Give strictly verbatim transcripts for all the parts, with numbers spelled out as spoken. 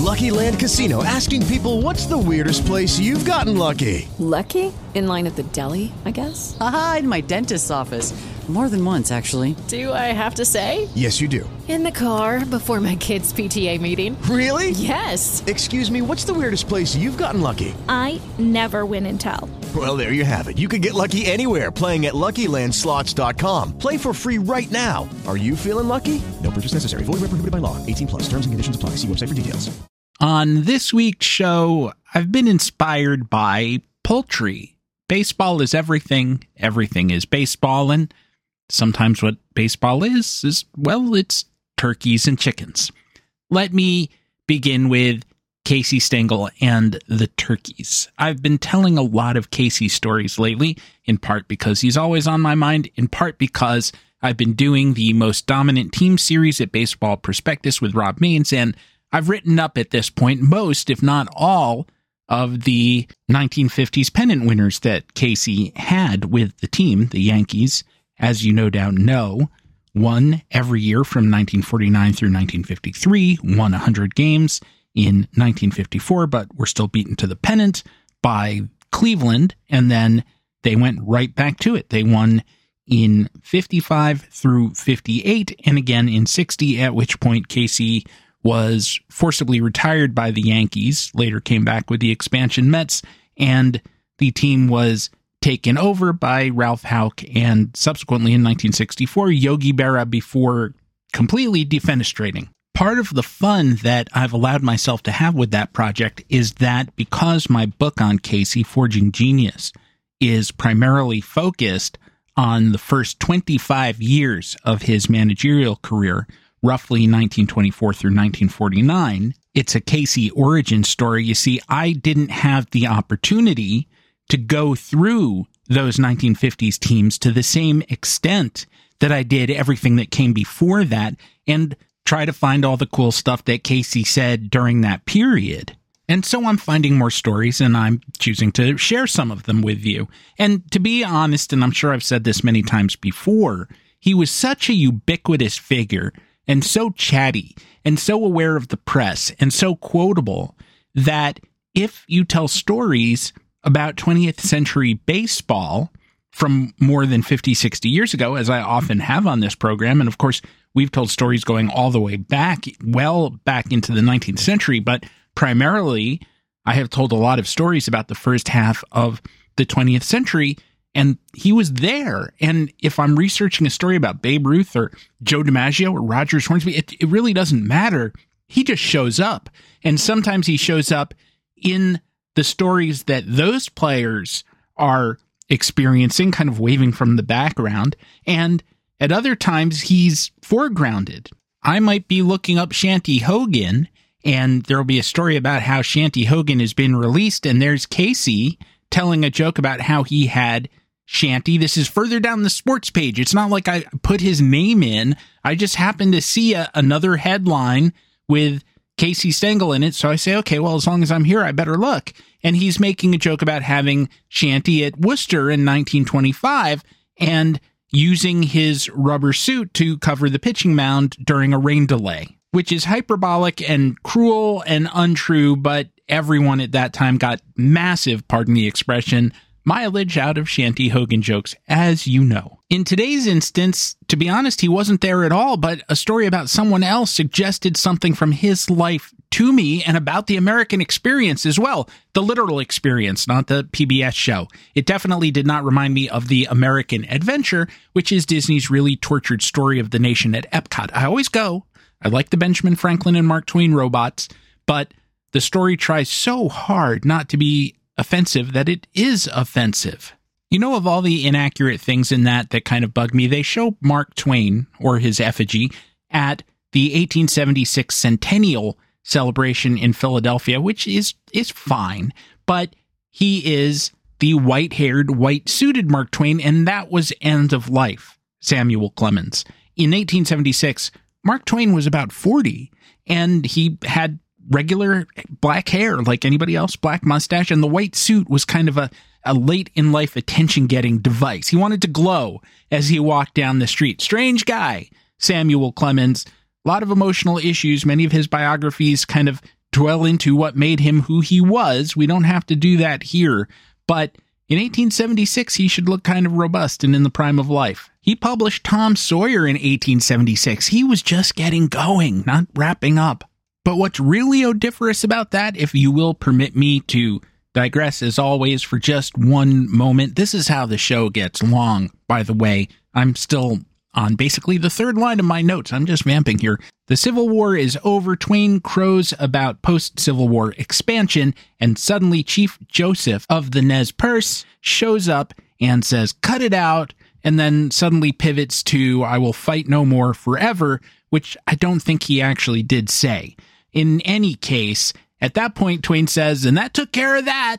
Lucky Land Casino, asking people, what's the weirdest place you've gotten lucky? Lucky? In line at the deli, I guess? Aha, in my dentist's office. More than once, actually. Do I have to say? Yes, you do. In the car before my kids' P T A meeting. Really? Yes. Excuse me, what's the weirdest place you've gotten lucky? I never win and tell. Well, there you have it. You can get lucky anywhere, playing at Lucky Land Slots dot com. Play for free right now. Are you feeling lucky? No purchase necessary. Void where prohibited by law. eighteen plus. Terms and conditions apply. See website for details. On this week's show, I've been inspired by poultry. Baseball is everything. Everything is baseball. And sometimes what baseball is, is, well, it's turkeys and chickens. Let me begin with Casey Stengel and the turkeys. I've been telling a lot of Casey stories lately, in part because he's always on my mind, in part because I've been doing the Most Dominant Team series at Baseball Prospectus with Rob Maines, and I've written up at this point most, if not all, of the nineteen fifties pennant winners that Casey had with the team, the Yankees, as you no doubt know, won every year from nineteen forty-nine through nineteen fifty-three, won one hundred games in nineteen fifty-four, but were still beaten to the pennant by Cleveland, and then they went right back to it. They won in fifty-five through fifty-eight, and again in sixty, at which point Casey was forcibly retired by the Yankees, later came back with the expansion Mets, and the team was taken over by Ralph Houck, and subsequently in nineteen sixty-four, Yogi Berra, before completely defenestrating. Part of the fun that I've allowed myself to have with that project is that because my book on Casey, Forging Genius, is primarily focused on the first twenty-five years of his managerial career, roughly nineteen twenty-four through nineteen forty-nine, it's a Casey origin story. You see, I didn't have the opportunity to go through those nineteen fifties teams to the same extent that I did everything that came before that, and try to find all the cool stuff that Casey said during that period. And so I'm finding more stories, and I'm choosing to share some of them with you. And to be honest, and I'm sure I've said this many times before, he was such a ubiquitous figure, and so chatty, and so aware of the press, and so quotable, that if you tell stories about twentieth century baseball from more than fifty, sixty years ago, as I often have on this program, and of course, we've told stories going all the way back, well back into the nineteenth century, but primarily, I have told a lot of stories about the first half of the twentieth century, and he was there. And if I'm researching a story about Babe Ruth or Joe DiMaggio or Rogers Hornsby, it, it really doesn't matter. He just shows up. And sometimes he shows up in the stories that those players are experiencing, kind of waving from the background. And at other times, he's foregrounded. I might be looking up Shanty Hogan, and there'll be a story about how Shanty Hogan has been released, and there's Casey telling a joke about how he had Shanty. This is further down the sports page. It's not like I put his name in. I just happened to see a, another headline with Casey Stengel in it, so I say, okay, well, as long as I'm here, I better look. And he's making a joke about having Shanty at Worcester in nineteen twenty-five, and using his rubber suit to cover the pitching mound during a rain delay, which is hyperbolic and cruel and untrue, but everyone at that time got massive, pardon the expression, mileage out of Shanty Hogan jokes, as you know. In today's instance, to be honest, he wasn't there at all, but a story about someone else suggested something from his life to me and about the American experience as well. The literal experience, not the P B S show. It definitely did not remind me of the American Adventure, which is Disney's really tortured story of the nation at Epcot. I always go. I like the Benjamin Franklin and Mark Twain robots, but the story tries so hard not to be offensive that it is offensive. You know, of all the inaccurate things in that that kind of bug me, they show Mark Twain, or his effigy, at the eighteen seventy-six centennial celebration in Philadelphia, which is is fine, but he is the white-haired, white-suited Mark Twain, and that was end of life, Samuel Clemens. In eighteen seventy-six, Mark Twain was about forty, and he had regular black hair like anybody else, black mustache, and the white suit was kind of a, a late-in-life attention-getting device. He wanted to glow as he walked down the street. Strange guy, Samuel Clemens. A lot of emotional issues. Many of his biographies kind of dwell into what made him who he was. We don't have to do that here. But in eighteen seventy-six, he should look kind of robust and in the prime of life. He published Tom Sawyer in eighteen seventy-six. He was just getting going, not wrapping up. But what's really odoriferous about that, if you will permit me to digress as always for just one moment, this is how the show gets long, by the way. I'm still on basically the third line of my notes. I'm just vamping here. The Civil War is over. Twain crows about post-Civil War expansion, and suddenly Chief Joseph of the Nez Perce shows up and says, cut it out, and then suddenly pivots to, I will fight no more forever, which I don't think he actually did say. In any case, at that point, Twain says, and that took care of that.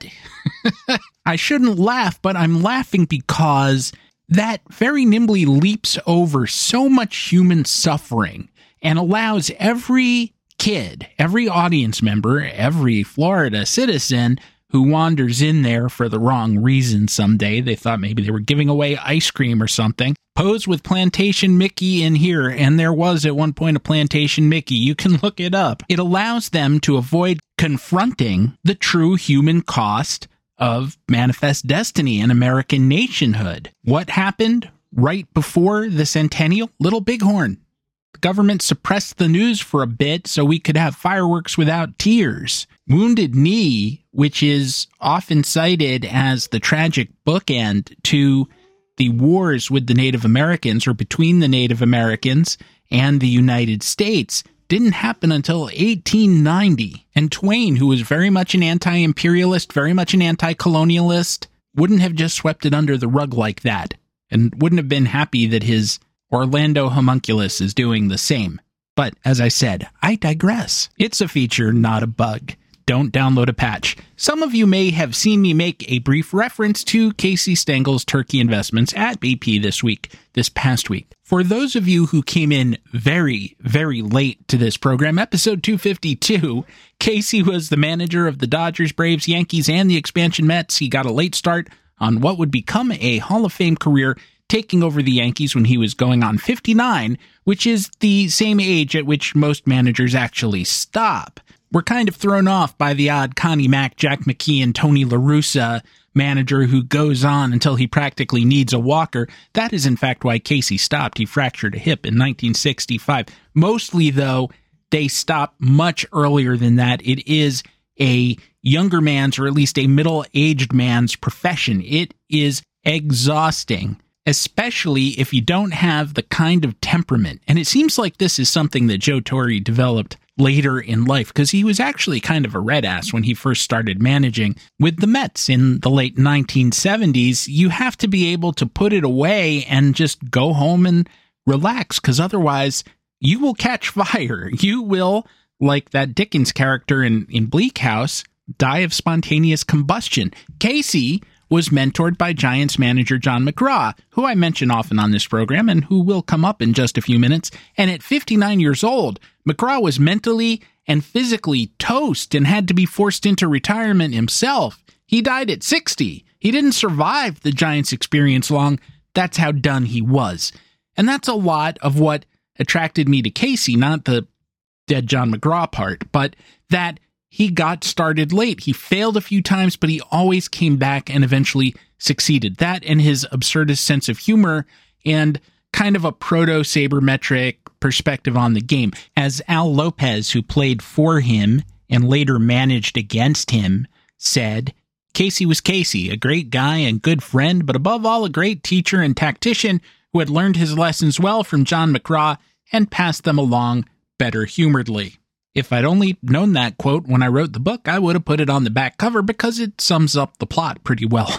I shouldn't laugh, but I'm laughing because that very nimbly leaps over so much human suffering and allows every kid, every audience member, every Florida citizen who wanders in there for the wrong reason someday, they thought maybe they were giving away ice cream or something, pose with Plantation Mickey in here, and there was at one point a Plantation Mickey. You can look it up. It allows them to avoid confronting the true human cost of Manifest Destiny and American nationhood. What happened right before the centennial? Little Bighorn. The government suppressed the news for a bit so we could have fireworks without tears. Wounded Knee, which is often cited as the tragic bookend to the wars with the Native Americans or between the Native Americans and the United States, didn't happen until eighteen ninety. And Twain, who was very much an anti-imperialist, very much an anti-colonialist, wouldn't have just swept it under the rug like that, and wouldn't have been happy that his Orlando homunculus is doing the same. But, as I said, I digress. It's a feature, not a bug. Don't download a patch. Some of you may have seen me make a brief reference to Casey Stengel's turkey investments at B P this week, this past week. For those of you who came in very, very late to this program, episode two fifty-two, Casey was the manager of the Dodgers, Braves, Yankees, and the expansion Mets. He got a late start on what would become a Hall of Fame career, taking over the Yankees when he was going on fifty-nine, which is the same age at which most managers actually stop. We're kind of thrown off by the odd Connie Mack, Jack McKeon, Tony La Russa manager who goes on until he practically needs a walker. That is, in fact, why Casey stopped. He fractured a hip in nineteen sixty-five. Mostly, though, they stopped much earlier than that. It is a younger man's, or at least a middle-aged man's profession. It is exhausting, especially if you don't have the kind of temperament. And it seems like this is something that Joe Torre developed later in life, because he was actually kind of a red ass when he first started managing with the Mets in the late nineteen seventies. You have to be able to put it away and just go home and relax, because otherwise you will catch fire. You will, like that Dickens character in, in Bleak House, die of spontaneous combustion. Casey was mentored by Giants manager John McGraw, who I mention often on this program and who will come up in just a few minutes. And at fifty-nine years old, McGraw was mentally and physically toast and had to be forced into retirement himself. He died at sixty. He didn't survive the Giants experience long. That's how done he was. And that's a lot of what attracted me to Casey, not the dead John McGraw part, but that he got started late. He failed a few times, but he always came back and eventually succeeded. That and his absurdist sense of humor and kind of a proto-sabermetric perspective on the game. As Al Lopez, who played for him and later managed against him, said, Casey was Casey, a great guy and good friend, but above all, a great teacher and tactician who had learned his lessons well from John McGraw and passed them along better humoredly. If I'd only known that quote when I wrote the book, I would have put it on the back cover because it sums up the plot pretty well.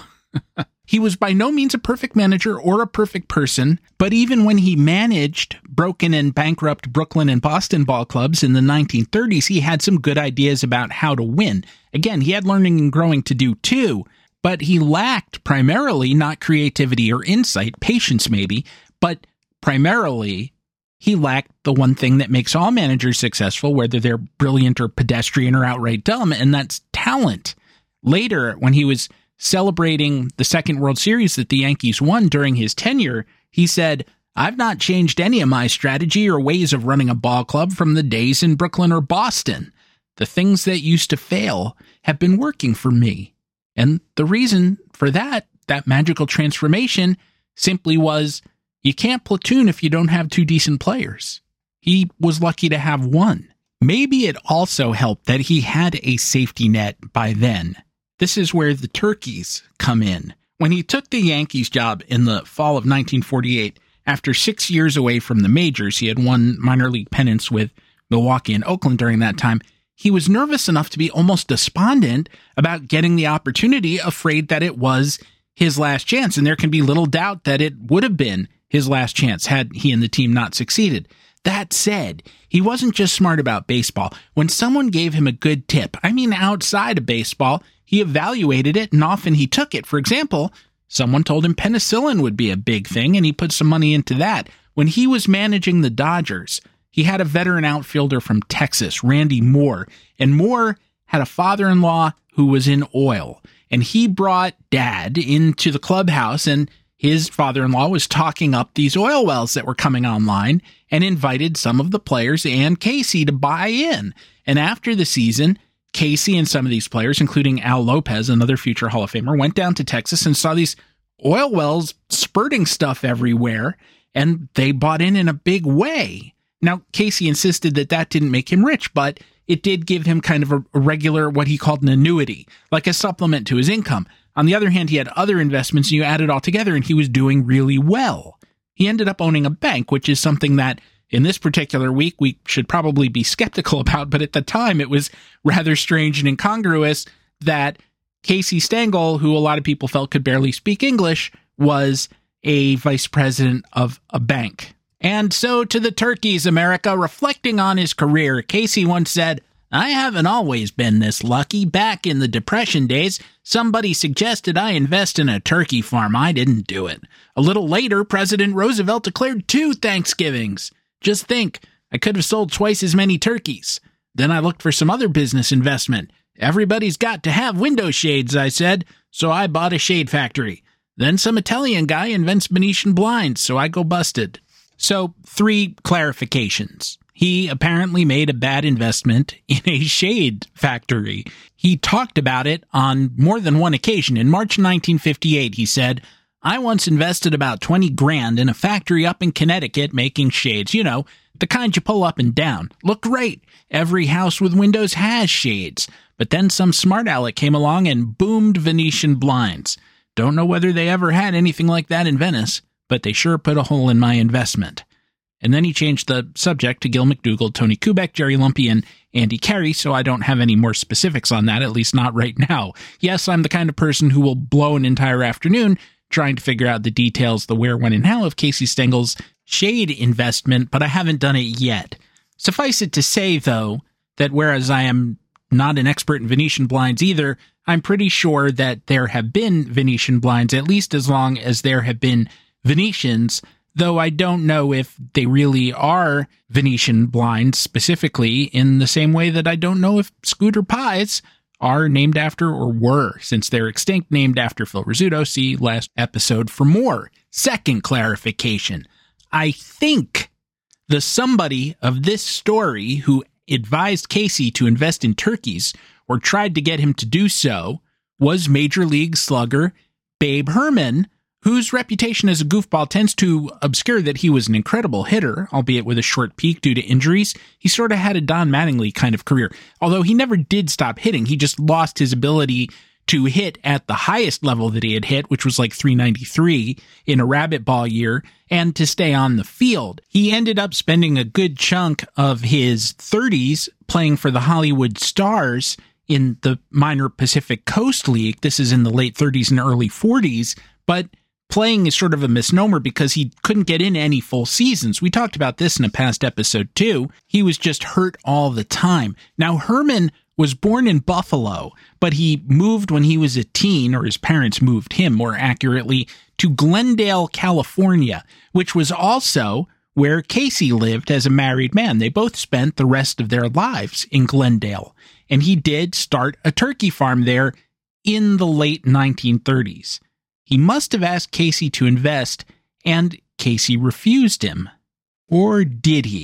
He was by no means a perfect manager or a perfect person, but even when he managed broken and bankrupt Brooklyn and Boston ball clubs in the nineteen thirties, he had some good ideas about how to win. Again, he had learning and growing to do too, but he lacked primarily not creativity or insight, patience maybe, but primarily he lacked the one thing that makes all managers successful, whether they're brilliant or pedestrian or outright dumb, and that's talent. Later, when he was celebrating the second World Series that the Yankees won during his tenure, he said, I've not changed any of my strategy or ways of running a ball club from the days in Brooklyn or Boston. The things that used to fail have been working for me. And the reason for that, that magical transformation, simply was you can't platoon if you don't have two decent players. He was lucky to have one. Maybe it also helped that he had a safety net by then. This is where the turkeys come in. When he took the Yankees job in the fall of nineteen forty-eight, after six years away from the majors, he had won minor league pennants with Milwaukee and Oakland during that time. He was nervous enough to be almost despondent about getting the opportunity, afraid that it was his last chance. And there can be little doubt that it would have been his last chance had he and the team not succeeded. That said, he wasn't just smart about baseball. When someone gave him a good tip, I mean outside of baseball, he evaluated it and often he took it. For example, someone told him penicillin would be a big thing and he put some money into that. When he was managing the Dodgers, he had a veteran outfielder from Texas, Randy Moore, and Moore had a father-in-law who was in oil. And he brought Dad into the clubhouse, and his father-in-law was talking up these oil wells that were coming online and invited some of the players and Casey to buy in. And after the season, Casey and some of these players, including Al Lopez, another future Hall of Famer, went down to Texas and saw these oil wells spurting stuff everywhere, and they bought in in a big way. Now, Casey insisted that that didn't make him rich, but it did give him kind of a, a regular, what he called an annuity, like a supplement to his income. On the other hand, he had other investments, and you add it all together, and he was doing really well. He ended up owning a bank, which is something that in this particular week we should probably be skeptical about, but at the time it was rather strange and incongruous that Casey Stengel, who a lot of people felt could barely speak English, was a vice president of a bank. And so to the turkeys, America. Reflecting on his career, Casey once said, "I haven't always been this lucky. Back in the Depression days, somebody suggested I invest in a turkey farm. I didn't do it. A little later, President Roosevelt declared two Thanksgivings. Just think, I could have sold twice as many turkeys. Then I looked for some other business investment. Everybody's got to have window shades, I said, so I bought a shade factory. Then some Italian guy invents Venetian blinds, so I go busted." So, three clarifications. He apparently made a bad investment in a shade factory. He talked about it on more than one occasion. In March nineteen fifty-eight, he said, "I once invested about twenty grand in a factory up in Connecticut making shades. You know, the kind you pull up and down. Looked great. Every house with windows has shades. But then some smart aleck came along and boomed Venetian blinds. Don't know whether they ever had anything like that in Venice, but they sure put a hole in my investment." And then he changed the subject to Gil McDougall, Tony Kubek, Jerry Lumpy, and Andy Carey, so I don't have any more specifics on that, at least not right now. Yes, I'm the kind of person who will blow an entire afternoon trying to figure out the details, the where, when, and how of Casey Stengel's shade investment, but I haven't done it yet. Suffice it to say, though, that whereas I am not an expert in Venetian blinds either, I'm pretty sure that there have been Venetian blinds, at least as long as there have been Venetians, though I don't know if they really are Venetian blinds specifically, in the same way that I don't know if scooter pies are named after or were, since they're extinct, named after Phil Rizzuto. See last episode for more. Second clarification. I think the somebody of this story who advised Casey to invest in turkeys, or tried to get him to do so, was Major League slugger Babe Herman, whose reputation as a goofball tends to obscure that he was an incredible hitter, albeit with a short peak due to injuries. He sort of had a Don Mattingly kind of career, although he never did stop hitting. He just lost his ability to hit at the highest level that he had hit, which was like three ninety-three in a rabbit ball year, and to stay on the field. He ended up spending a good chunk of his thirties playing for the Hollywood Stars in the minor Pacific Coast League. This is in the late thirties and early forties, but playing is sort of a misnomer because he couldn't get in any full seasons. We talked about this in a past episode too. He was just hurt all the time. Now, Herman was born in Buffalo, but he moved when he was a teen, or his parents moved him, more accurately, to Glendale, California, which was also where Casey lived as a married man. They both spent the rest of their lives in Glendale, and he did start a turkey farm there in the late nineteen thirties. He must have asked Casey to invest, and Casey refused him. Or did he?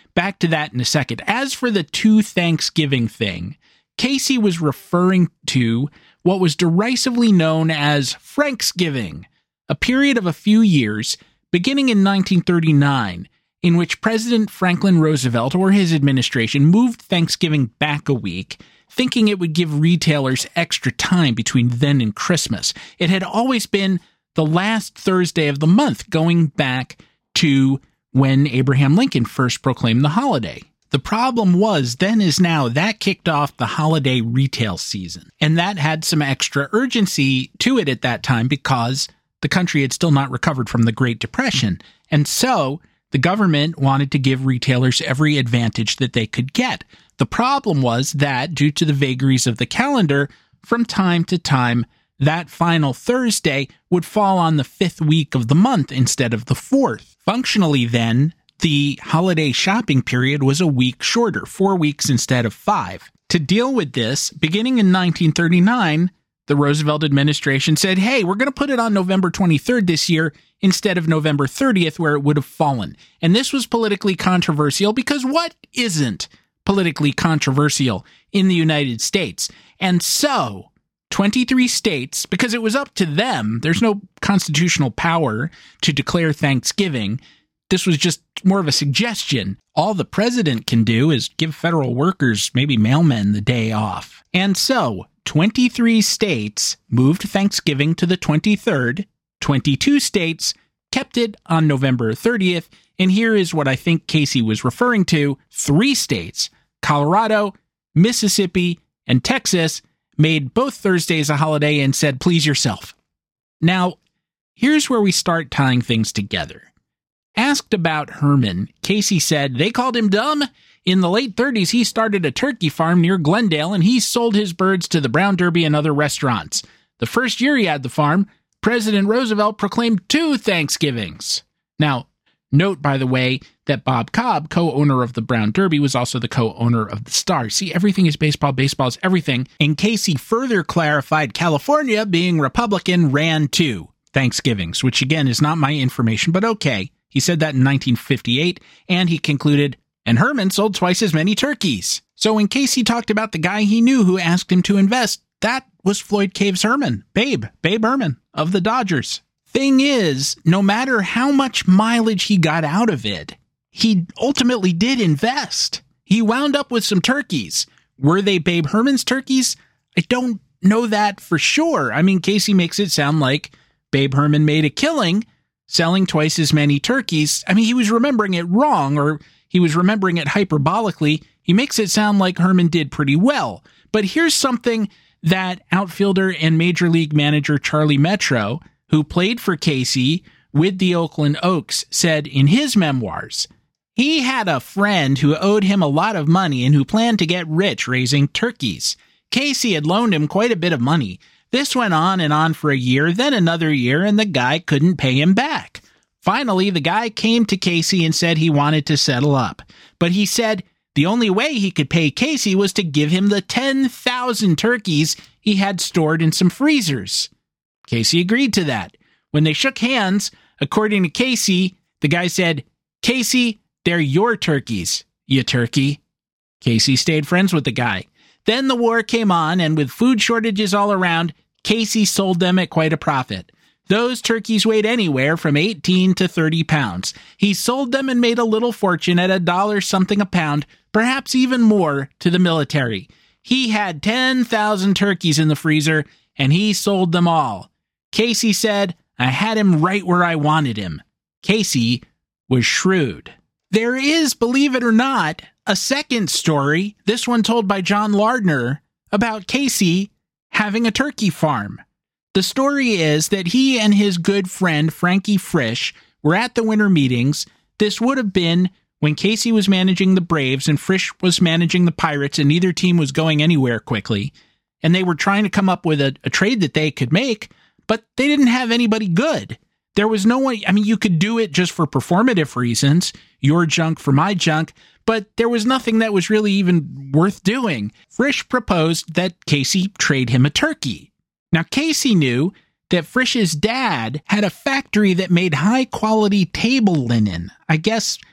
back to that in a second. As for the two Thanksgiving thing, Casey was referring to what was derisively known as Franksgiving, a period of a few years, beginning in nineteen thirty-nine, in which President Franklin Roosevelt or his administration moved Thanksgiving back a week, thinking it would give retailers extra time between then and Christmas. It had always been the last Thursday of the month, going back to when Abraham Lincoln first proclaimed the holiday. The problem was, then as now, that kicked off the holiday retail season. And that had some extra urgency to it at that time because the country had still not recovered from the Great Depression. And so the government wanted to give retailers every advantage that they could get. The problem was that, due to the vagaries of the calendar, from time to time, that final Thursday would fall on the fifth week of the month instead of the fourth. Functionally, then, the holiday shopping period was a week shorter, four weeks instead of five. To deal with this, beginning in nineteen thirty-nine, the Roosevelt administration said, hey, we're going to put it on November twenty-third this year instead of November thirtieth, where it would have fallen. And this was politically controversial because what isn't politically controversial in the United States? And so twenty-three states, because it was up to them, there's no constitutional power to declare Thanksgiving. This was just more of a suggestion. All the president can do is give federal workers, maybe mailmen, the day off. And so twenty-three states moved Thanksgiving to the twenty-third. twenty-two states kept it on November thirtieth. And here is what I think Casey was referring to. Three states, Colorado, Mississippi, and Texas, made both Thursdays a holiday and said, please yourself. Now, here's where we start tying things together. Asked about Herman, Casey said they called him dumb. In the late thirties, he started a turkey farm near Glendale, and he sold his birds to the Brown Derby and other restaurants. The first year he had the farm, President Roosevelt proclaimed two Thanksgivings. Now, note, by the way, that Bob Cobb, co-owner of the Brown Derby, was also the co-owner of the Star. See, everything is baseball, baseball is everything. And Casey further clarified California, being Republican, ran two Thanksgivings, which again is not my information, but okay. He said that in nineteen fifty-eight, and he concluded, and Herman sold twice as many turkeys. So when Casey talked about the guy he knew who asked him to invest, that was Floyd Caves Herman, Babe, Babe Herman of the Dodgers. Thing is, no matter how much mileage he got out of it, he ultimately did invest. He wound up with some turkeys. Were they Babe Herman's turkeys? I don't know that for sure. I mean, Casey makes it sound like Babe Herman made a killing selling twice as many turkeys. I mean, he was remembering it wrong, or he was remembering it hyperbolically. He makes it sound like Herman did pretty well. But here's something that outfielder and Major League manager Charlie Metro, who played for Casey with the Oakland Oaks, said in his memoirs. He had a friend who owed him a lot of money and who planned to get rich raising turkeys. Casey had loaned him quite a bit of money. This went on and on for a year, then another year, and the guy couldn't pay him back. Finally, the guy came to Casey and said he wanted to settle up. But he said the only way he could pay Casey was to give him the ten thousand turkeys he had stored in some freezers. Casey agreed to that. When they shook hands, according to Casey, the guy said, Casey, they're your turkeys, you turkey. Casey stayed friends with the guy. Then the war came on, and with food shortages all around, Casey sold them at quite a profit. Those turkeys weighed anywhere from eighteen to thirty pounds. He sold them and made a little fortune at a dollar something a pound, perhaps even more, to the military. He had ten thousand turkeys in the freezer, and he sold them all. Casey said, I had him right where I wanted him. Casey was shrewd. There is, believe it or not, a second story, this one told by John Lardner, about Casey having a turkey farm. The story is that he and his good friend Frankie Frisch were at the winter meetings. This would have been when Casey was managing the Braves and Frisch was managing the Pirates, and neither team was going anywhere quickly. And they were trying to come up with a, a trade that they could make, but they didn't have anybody good. There was no one, I mean, you could do it just for performative reasons, your junk for my junk, but there was nothing that was really even worth doing. Frisch proposed that Casey trade him a turkey. Now, Casey knew that Frisch's dad had a factory that made high-quality table linen. I guess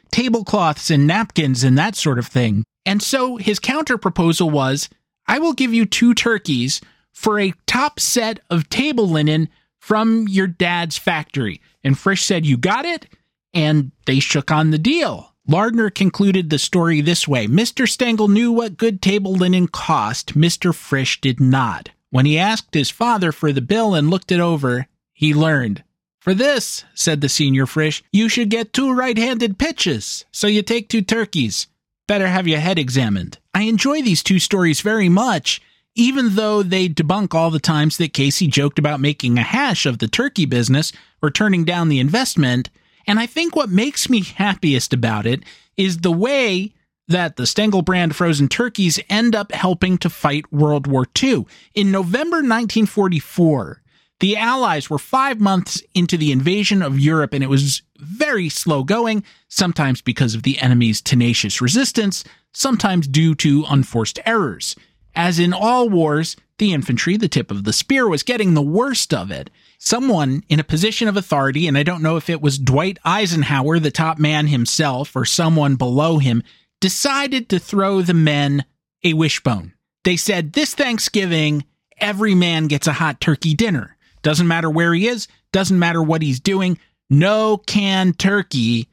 tablecloths and napkins and that sort of thing. And so his counter proposal was, I will give you two turkeys for a top set of table linen from your dad's factory. And Frisch said, you got it? And they shook on the deal. Lardner concluded the story this way. Mister Stengel knew what good table linen cost. Mister Frisch did not. When he asked his father for the bill and looked it over, he learned. For this, said the senior Frisch, you should get two right-handed pitches. So you take two turkeys. Better have your head examined. I enjoy these two stories very much, even though they debunk all the times that Casey joked about making a hash of the turkey business or turning down the investment. And I think what makes me happiest about it is the way that the Stengel brand frozen turkeys end up helping to fight World War Two. In November nineteen forty-four, the Allies were five months into the invasion of Europe, and it was very slow going, sometimes because of the enemy's tenacious resistance, sometimes due to unforced errors. As in all wars, the infantry, the tip of the spear, was getting the worst of it. Someone in a position of authority, and I don't know if it was Dwight Eisenhower, the top man himself, or someone below him, decided to throw the men a wishbone. They said, this Thanksgiving, every man gets a hot turkey dinner. Doesn't matter where he is, doesn't matter what he's doing, no canned turkey.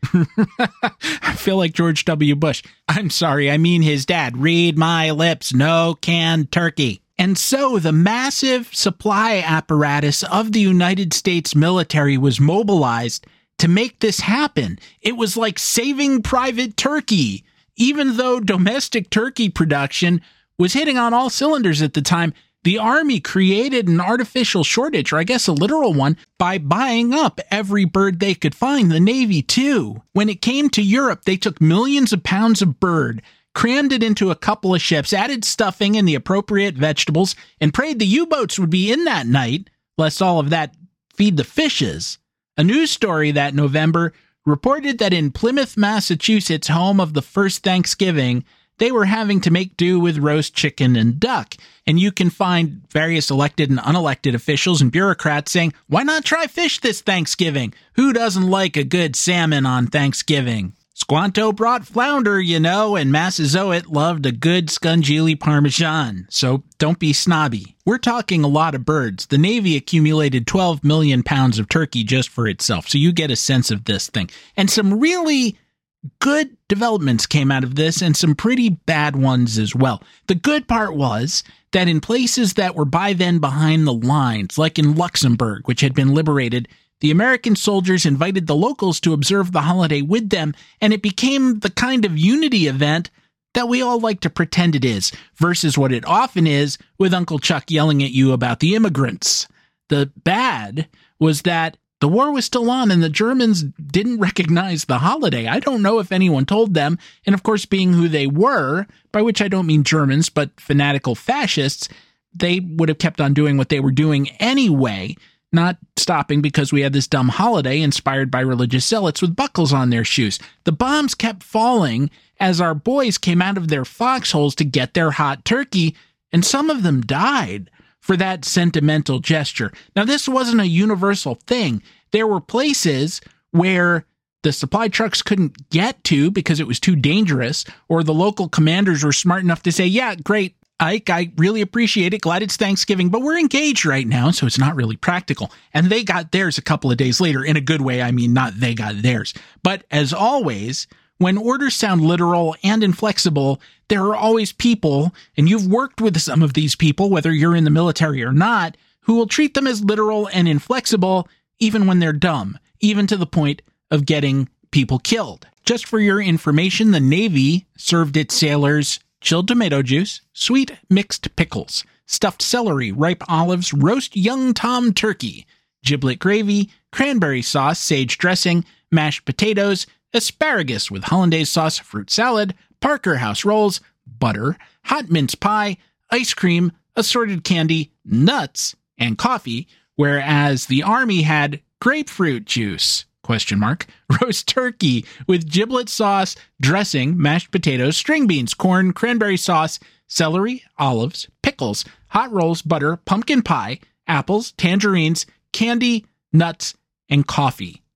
I feel like George W. Bush. I'm sorry, I mean his dad. Read my lips, no canned turkey. And so the massive supply apparatus of the United States military was mobilized to make this happen. It was like saving Private Turkey. Even though domestic turkey production was hitting on all cylinders at the time, the Army created an artificial shortage, or I guess a literal one, by buying up every bird they could find. The Navy, too. When it came to Europe, they took millions of pounds of bird, crammed it into a couple of ships, added stuffing and the appropriate vegetables, and prayed the U-boats would be in that night, lest all of that feed the fishes. A news story that November reported that in Plymouth, Massachusetts, home of the first Thanksgiving, they were having to make do with roast chicken and duck. And you can find various elected and unelected officials and bureaucrats saying, why not try fish this Thanksgiving? Who doesn't like a good salmon on Thanksgiving? Squanto brought flounder, you know, and Massasoit loved a good scungili parmesan. So don't be snobby. We're talking a lot of birds. The Navy accumulated twelve million pounds of turkey just for itself. So you get a sense of this thing. And some really good developments came out of this, and some pretty bad ones as well. The good part was that in places that were by then behind the lines, like in Luxembourg, which had been liberated, the American soldiers invited the locals to observe the holiday with them, and it became the kind of unity event that we all like to pretend it is, versus what it often is with Uncle Chuck yelling at you about the immigrants. The bad was that the war was still on, and the Germans didn't recognize the holiday. I don't know if anyone told them, and of course, being who they were, by which I don't mean Germans, but fanatical fascists, they would have kept on doing what they were doing anyway, not stopping because we had this dumb holiday inspired by religious zealots with buckles on their shoes. The bombs kept falling as our boys came out of their foxholes to get their hot turkey, and some of them died for that sentimental gesture. Now, this wasn't a universal thing. There were places where the supply trucks couldn't get to because it was too dangerous, or the local commanders were smart enough to say, yeah, great, Ike, I really appreciate it. Glad it's Thanksgiving, but we're engaged right now, so it's not really practical. And they got theirs a couple of days later. In a good way, I mean, not they got theirs. But as always, when orders sound literal and inflexible, there are always people, and you've worked with some of these people, whether you're in the military or not, who will treat them as literal and inflexible even when they're dumb, even to the point of getting people killed. Just for your information, the Navy served its sailors chilled tomato juice, sweet mixed pickles, stuffed celery, ripe olives, roast young tom turkey, giblet gravy, cranberry sauce, sage dressing, mashed potatoes, asparagus with hollandaise sauce, fruit salad, Parker House rolls, butter, hot mince pie, ice cream, assorted candy, nuts, and coffee, whereas the Army had grapefruit juice, question mark, roast turkey with giblet sauce, dressing, mashed potatoes, string beans, corn, cranberry sauce, celery, olives, pickles, hot rolls, butter, pumpkin pie, apples, tangerines, candy, nuts, and coffee.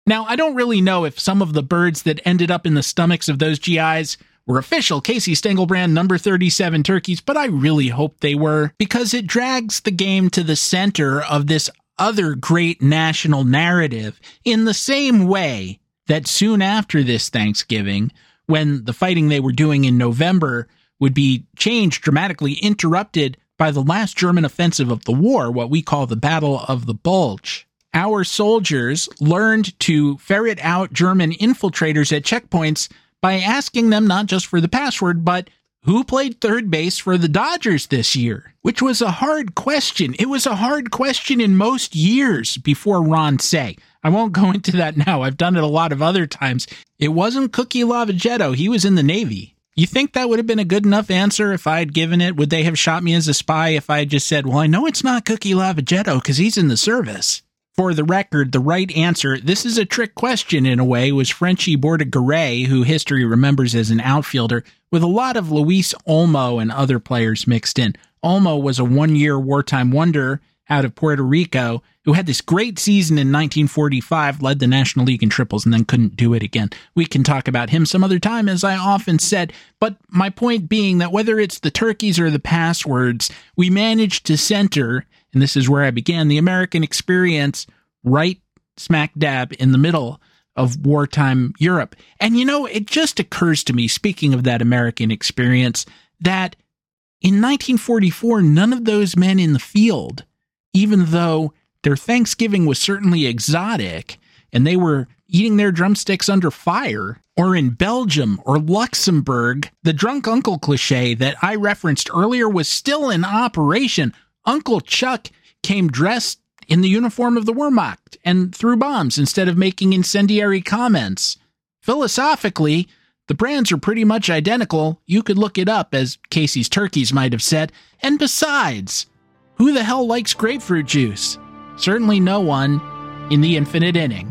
Now, I don't really know if some of the birds that ended up in the stomachs of those G Is were official Casey Stengel brand number thirty-seven turkeys, but I really hope they were, because it drags the game to the center of this other great national narrative in the same way that soon after this Thanksgiving, when the fighting they were doing in November would be changed, dramatically interrupted by the last German offensive of the war, what we call the Battle of the Bulge. Our soldiers learned to ferret out German infiltrators at checkpoints by asking them not just for the password, but who played third base for the Dodgers this year? Which was a hard question. It was a hard question in most years before Ron Say. I won't go into that now. I've done it a lot of other times. It wasn't Cookie Lavagetto. He was in the Navy. You think that would have been a good enough answer if I had given it? Would they have shot me as a spy if I had just said, well, I know it's not Cookie Lavagetto because he's in the service? For the record, the right answer, this is a trick question in a way, was Frenchie Bordegaray, who history remembers as an outfielder, with a lot of Luis Olmo and other players mixed in. Olmo was a one-year wartime wonder out of Puerto Rico who had this great season in nineteen forty-five, led the National League in triples, and then couldn't do it again. We can talk about him some other time, as I often said, but my point being that whether it's the turkeys or the passwords, we managed to center, and this is where I began, the American experience right smack dab in the middle of wartime Europe. And you know, it just occurs to me, speaking of that American experience, that in nineteen forty-four, none of those men in the field, even though their Thanksgiving was certainly exotic and they were eating their drumsticks under fire, or in Belgium or Luxembourg, the drunk uncle cliche that I referenced earlier was still in operation. Uncle Chuck came dressed in the uniform of the Wehrmacht and threw bombs instead of making incendiary comments. Philosophically, the brands are pretty much identical. You could look it up, as Casey's Turkeys might have said. And besides, who the hell likes grapefruit juice? Certainly no one in the infinite inning.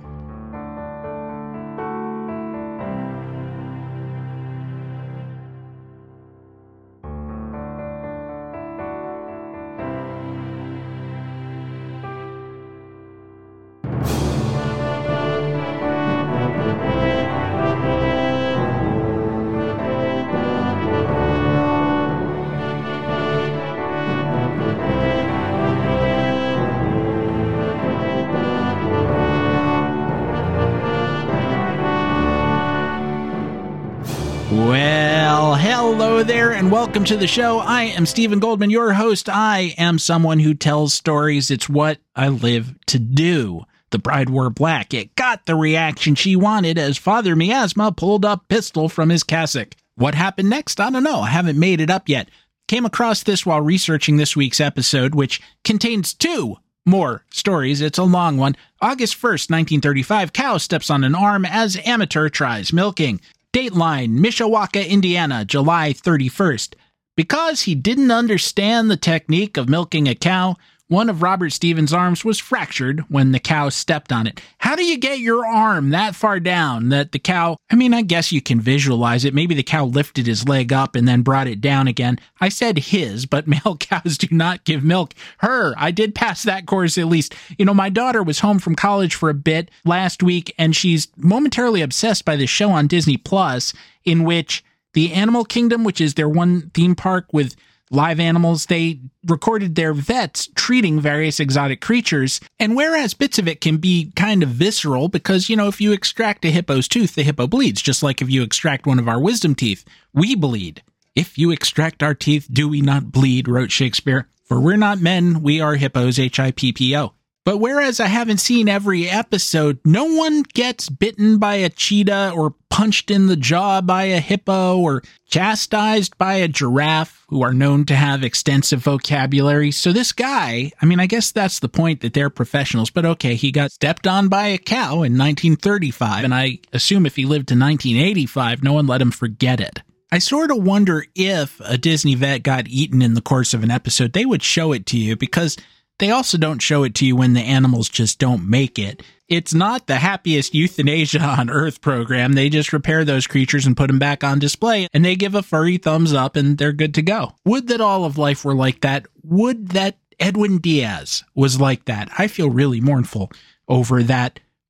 Well, hello there, and welcome to the show. I am Stephen Goldman, your host. I am someone who tells stories. It's what I live to do. The bride wore black. It got the reaction she wanted as Father Miasma pulled a pistol from his cassock. What happened next? I don't know. I haven't made it up yet. Came across this while researching this week's episode, which contains two more stories. It's a long one. August first, nineteen thirty-five, cow steps on an arm as amateur tries milking. Dateline, Mishawaka, Indiana, July thirty-first. Because he didn't understand the technique of milking a cow, one of Robert Stevens' arms was fractured when the cow stepped on it. How do you get your arm that far down that the cow... I mean, I guess you can visualize it. Maybe the cow lifted his leg up and then brought it down again. I said his, but male cows do not give milk. Her, I did pass that course at least. You know, my daughter was home from college for a bit last week, and she's momentarily obsessed by this show on Disney Plus, in which the Animal Kingdom, which is their one theme park with live animals, they recorded their vets treating various exotic creatures. And whereas bits of it can be kind of visceral, because, you know, if you extract a hippo's tooth, the hippo bleeds, just like if you extract one of our wisdom teeth, we bleed. If you extract our teeth, do we not bleed, wrote Shakespeare. For we're not men, we are hippos, H I P P O. But whereas I haven't seen every episode, no one gets bitten by a cheetah or punched in the jaw by a hippo or chastised by a giraffe, who are known to have extensive vocabulary. So this guy, I mean, I guess that's the point, that they're professionals, but okay, he got stepped on by a cow in nineteen thirty-five, and I assume if he lived to nineteen eighty-five, no one let him forget it. I sort of wonder if a Disney vet got eaten in the course of an episode, they would show it to you, because they also don't show it to you when the animals just don't make it. It's not the happiest euthanasia on Earth program. They just repair those creatures and put them back on display, and they give a furry thumbs up, and they're good to go. Would that all of life were like that? Would that Edwin Diaz was like that? I feel really mournful over that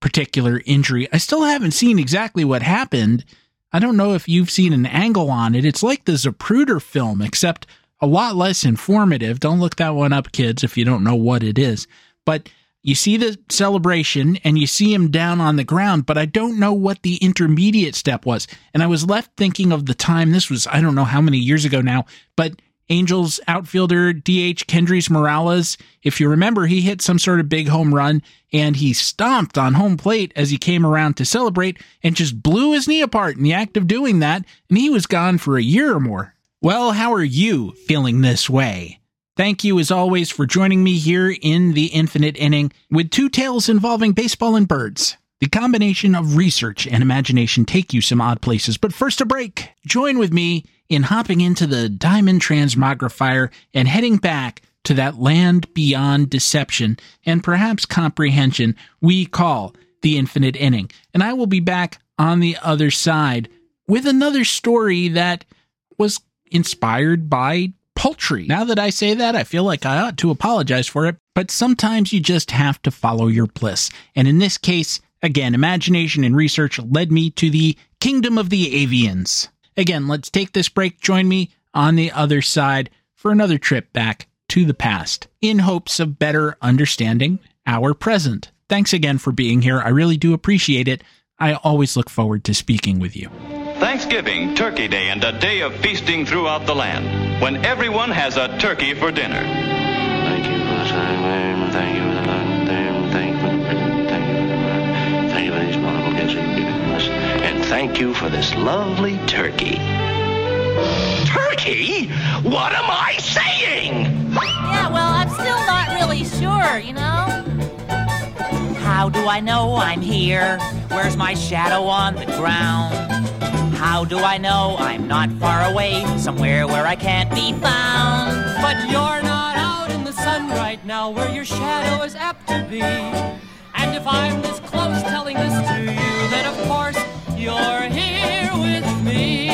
particular injury. I still haven't seen exactly what happened. I don't know if you've seen an angle on it. It's like the Zapruder film, except a lot less informative. Don't look that one up, kids, if you don't know what it is. But you see the celebration and you see him down on the ground, but I don't know what the intermediate step was. And I was left thinking of the time, this was, I don't know how many years ago now, but Angels outfielder D H Kendrys Morales, if you remember, he hit some sort of big home run and he stomped on home plate as he came around to celebrate and just blew his knee apart in the act of doing that, and he was gone for a year or more. Well, how are you feeling this way? Thank you, as always, for joining me here in the Infinite Inning with two tales involving baseball and birds. The combination of research and imagination take you some odd places, but first a break. Join with me in hopping into the Diamond Transmogrifier and heading back to that land beyond deception and perhaps comprehension we call the Infinite Inning. And I will be back on the other side with another story that was inspired by poultry. Now that I say that, I feel like I ought to apologize for it, but sometimes you just have to follow your bliss. And in this case, again, imagination and research led me to the kingdom of the avians. Again, let's take this break. Join me on the other side for another trip back to the past in hopes of better understanding our present. Thanks again for being here. I really do appreciate it. I always look forward to speaking with you. Thanksgiving, Turkey Day, and a day of feasting throughout the land, when everyone has a turkey for dinner. Thank you for the time, thank you for the love, thank you for the thank you for the thank you for these wonderful gifts you've given us, and thank you for this lovely turkey. Turkey? What am I saying? Yeah, well, I'm still not really sure, you know? How do I know I'm here? Where's my shadow on the ground? How do I know I'm not far away, somewhere where I can't be found? But you're not out in the sun right now, where your shadow is apt to be. And if I'm this close telling this to you, then of course you're here with me.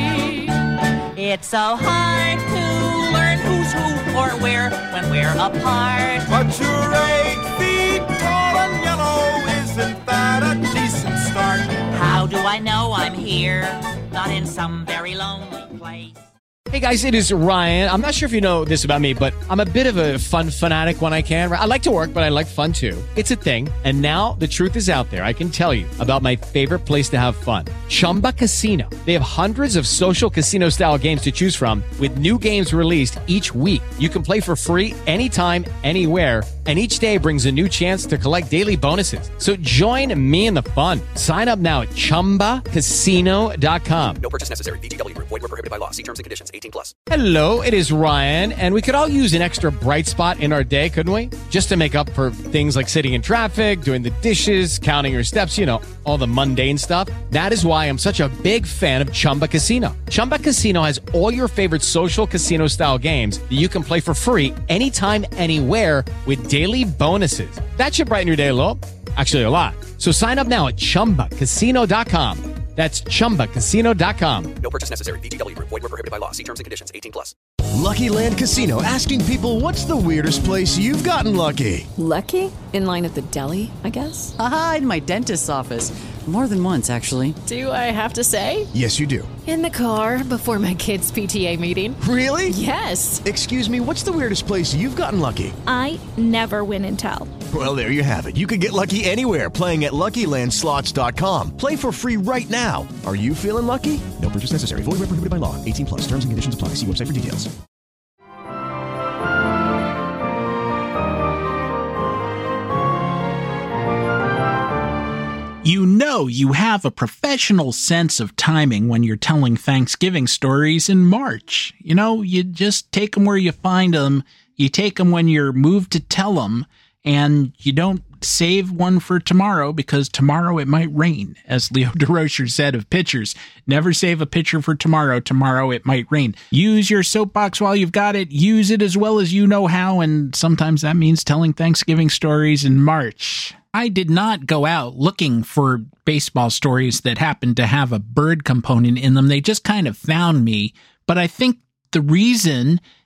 It's so hard to learn who's who or where when we're apart. But you're eight feet tall and yellow, isn't that a decent start? How do I know I'm here, not in some very lonely place? Hey guys, it is Ryan. I'm not sure if you know this about me, but I'm a bit of a fun fanatic when I can. I like to work, but I like fun too. It's a thing. And now the truth is out there. I can tell you about my favorite place to have fun. Chumba Casino. They have hundreds of social casino style games to choose from with new games released each week. You can play for free anytime, anywhere. And each day brings a new chance to collect daily bonuses. So join me in the fun. Sign up now at chumba casino dot com. No purchase necessary. V G W Group. Void where prohibited by law. See terms and conditions. eighteen plus. Hello, it is Ryan, and we could all use an extra bright spot in our day, couldn't we? Just to make up for things like sitting in traffic, doing the dishes, counting your steps, you know, all the mundane stuff. That is why I'm such a big fan of Chumba Casino. Chumba Casino has all your favorite social casino style games that you can play for free anytime, anywhere with daily bonuses. That should brighten your day a little. Actually, a lot. So sign up now at chumba casino dot com. That's chumba casino dot com. No purchase necessary. V G W Group. Void where prohibited by law. See terms and conditions. eighteen plus. Lucky Land Casino, asking people, what's the weirdest place you've gotten lucky? Lucky? In line at the deli, I guess? Aha, in my dentist's office. More than once, actually. Do I have to say? Yes, you do. In the car before my kids' P T A meeting. Really? Yes. Excuse me, what's the weirdest place you've gotten lucky? I never win and tell. Well, there you have it. You can get lucky anywhere, playing at Lucky Land Slots dot com. Play for free right now. Are you feeling lucky? No purchase necessary. Void where prohibited by law. eighteen plus. Terms and conditions apply. See website for details. You know you have a professional sense of timing when you're telling Thanksgiving stories in March. You know, you just take them where you find them. You take them when you're moved to tell them, and you don't save one for tomorrow because tomorrow it might rain. As Leo DeRocher said of pitchers, never save a pitcher for tomorrow. Tomorrow it might rain. Use your soapbox while you've got it. Use it as well as you know how, and sometimes that means telling Thanksgiving stories in March. I did not go out looking for baseball stories that happened to have a bird component in them. They just kind of found me. But I think the reason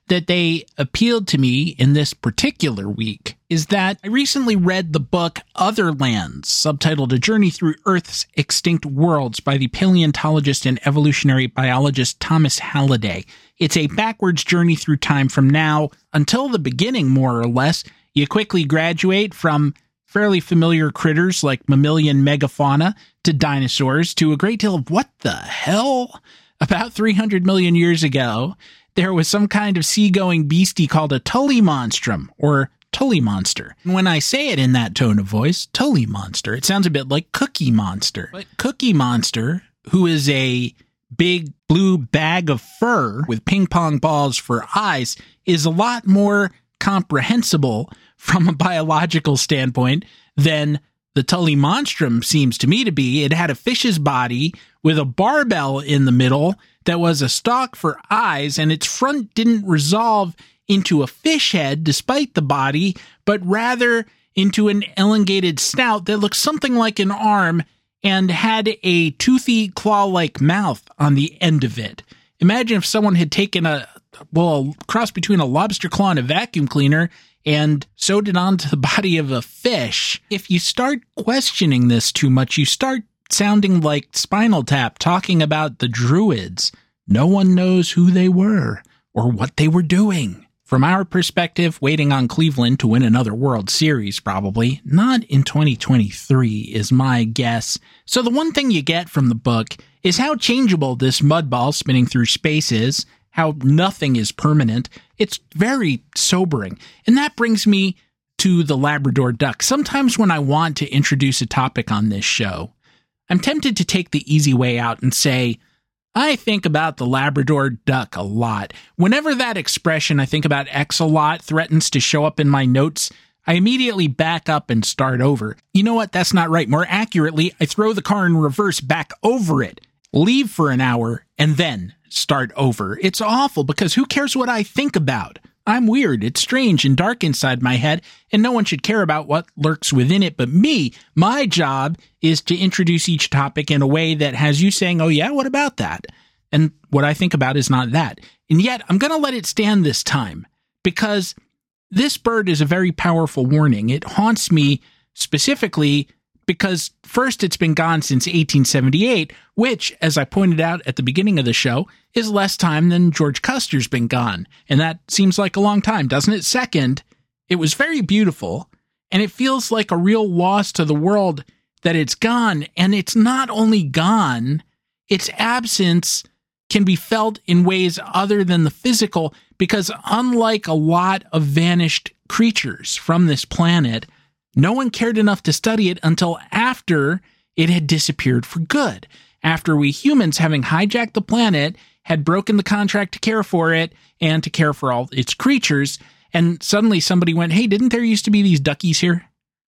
that they appealed to me in this particular week is that I recently read the book Other Lands, subtitled A Journey Through Earth's Extinct Worlds by the paleontologist and evolutionary biologist Thomas Halliday. It's a backwards journey through time from now until the beginning, more or less. You quickly graduate from fairly familiar critters like mammalian megafauna to dinosaurs to a great deal of what the hell? About three hundred million years ago, there was some kind of seagoing beastie called a Tully monstrum, or Tully monster. And when I say it in that tone of voice, Tully monster, it sounds a bit like Cookie Monster. But Cookie Monster, who is a big blue bag of fur with ping pong balls for eyes, is a lot more comprehensible from a biological standpoint than the Tully monstrum seems to me to be. It had a fish's body with a barbell in the middle that was a stalk for eyes, and its front didn't resolve into a fish head despite the body, but rather into an elongated snout that looked something like an arm and had a toothy claw-like mouth on the end of it. Imagine if someone had taken a, well, a cross between a lobster claw and a vacuum cleaner and sewed it onto the body of a fish. If you start questioning this too much, you start sounding like Spinal Tap talking about the Druids. No one knows who they were or what they were doing. From our perspective, waiting on Cleveland to win another World Series, probably. Not in twenty twenty-three, is my guess. So the one thing you get from the book is how changeable this mud ball spinning through space is, how nothing is permanent. It's very sobering. And that brings me to the Labrador duck. Sometimes when I want to introduce a topic on this show, I'm tempted to take the easy way out and say, I think about the Labrador duck a lot. Whenever that expression, I think about X a lot, threatens to show up in my notes, I immediately back up and start over. You know what? That's not right. More accurately, I throw the car in reverse back over it, leave for an hour, and then start over. It's awful because who cares what I think about? I'm weird, it's strange and dark inside my head, and no one should care about what lurks within it but me. My job is to introduce each topic in a way that has you saying, oh yeah, what about that? And what I think about is not that. And yet, I'm going to let it stand this time, because this bird is a very powerful warning. It haunts me specifically because, first, it's been gone since eighteen seventy-eight, which, as I pointed out at the beginning of the show, is less time than George Custer's been gone. And that seems like a long time, doesn't it? Second, it was very beautiful, and it feels like a real loss to the world that it's gone. And it's not only gone, its absence can be felt in ways other than the physical, because unlike a lot of vanished creatures from this planet, no one cared enough to study it until after it had disappeared for good. After we humans, having hijacked the planet, had broken the contract to care for it and to care for all its creatures, and suddenly somebody went, hey, didn't there used to be these duckies here?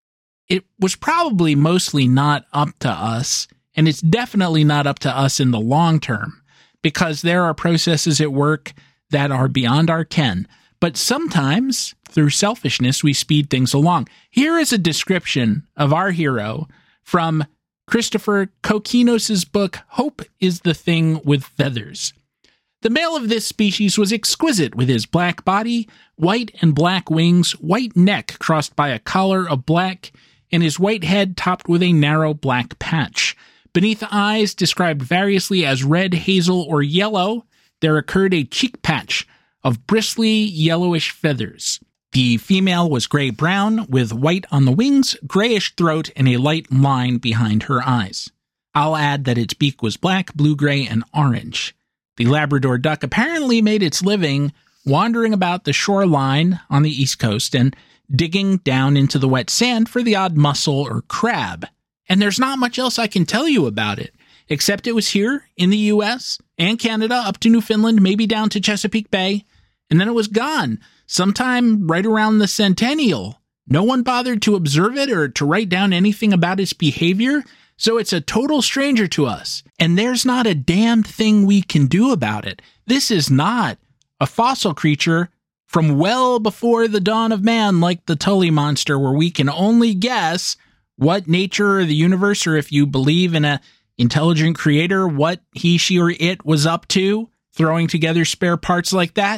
It was probably mostly not up to us, and it's definitely not up to us in the long term, because there are processes at work that are beyond our ken. But sometimes, through selfishness, we speed things along. Here is a description of our hero from Christopher Kokinos' book, Hope is the Thing with Feathers. The male of this species was exquisite, with his black body, white and black wings, white neck crossed by a collar of black, and his white head topped with a narrow black patch. Beneath the eyes, described variously as red, hazel, or yellow, there occurred a cheek patch of bristly yellowish feathers. The female was gray-brown, with white on the wings, grayish throat, and a light line behind her eyes. I'll add that its beak was black, blue-gray, and orange. The Labrador duck apparently made its living wandering about the shoreline on the East Coast and digging down into the wet sand for the odd mussel or crab. And there's not much else I can tell you about it, except it was here in the U S and Canada, up to Newfoundland, maybe down to Chesapeake Bay, and then it was gone sometime right around the centennial. No one bothered to observe it or to write down anything about its behavior, so it's a total stranger to us, and there's not a damned thing we can do about it. This is not a fossil creature from well before the dawn of man like the Tully monster, where we can only guess what nature or the universe, or if you believe in a intelligent creator, what he, she, or it was up to, throwing together spare parts like that.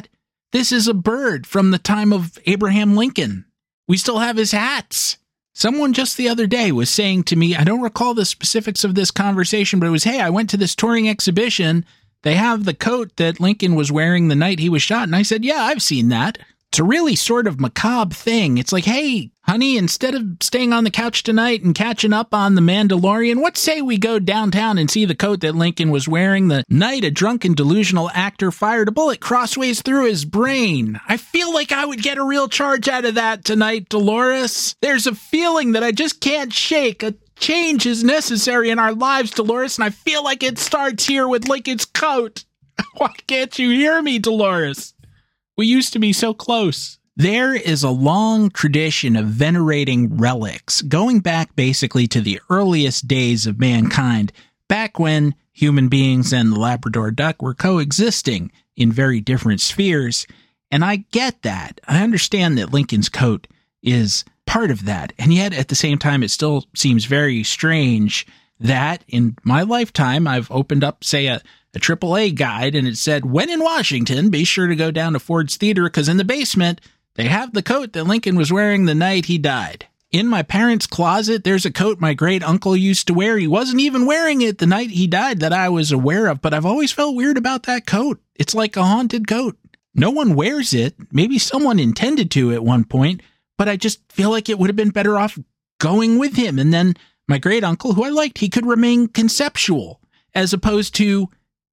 This is a bird from the time of Abraham Lincoln. We still have his hats. Someone just the other day was saying to me, I don't recall the specifics of this conversation, but it was, hey, I went to this touring exhibition. They have the coat that Lincoln was wearing the night he was shot. And I said, yeah, I've seen that. It's a really sort of macabre thing. It's like, hey, honey, instead of staying on the couch tonight and catching up on The Mandalorian, what say we go downtown and see the coat that Lincoln was wearing the night a drunken delusional actor fired a bullet crossways through his brain? I feel like I would get a real charge out of that tonight, Dolores. There's a feeling that I just can't shake. A change is necessary in our lives, Dolores, and I feel like it starts here with Lincoln's coat. Why can't you hear me, Dolores? We used to be so close. There is a long tradition of venerating relics, going back basically to the earliest days of mankind, back when human beings and the Labrador duck were coexisting in very different spheres. And I get that. I understand that Lincoln's coat is part of that. And yet, at the same time, it still seems very strange that in my lifetime, I've opened up, say, a a triple A guide, and it said, when in Washington, be sure to go down to Ford's Theater, because in the basement, they have the coat that Lincoln was wearing the night he died. In my parents' closet, there's a coat my great uncle used to wear. He wasn't even wearing it the night he died that I was aware of, but I've always felt weird about that coat. It's like a haunted coat. No one wears it. Maybe someone intended to at one point, but I just feel like it would have been better off going with him. And then my great uncle, who I liked, he could remain conceptual, as opposed to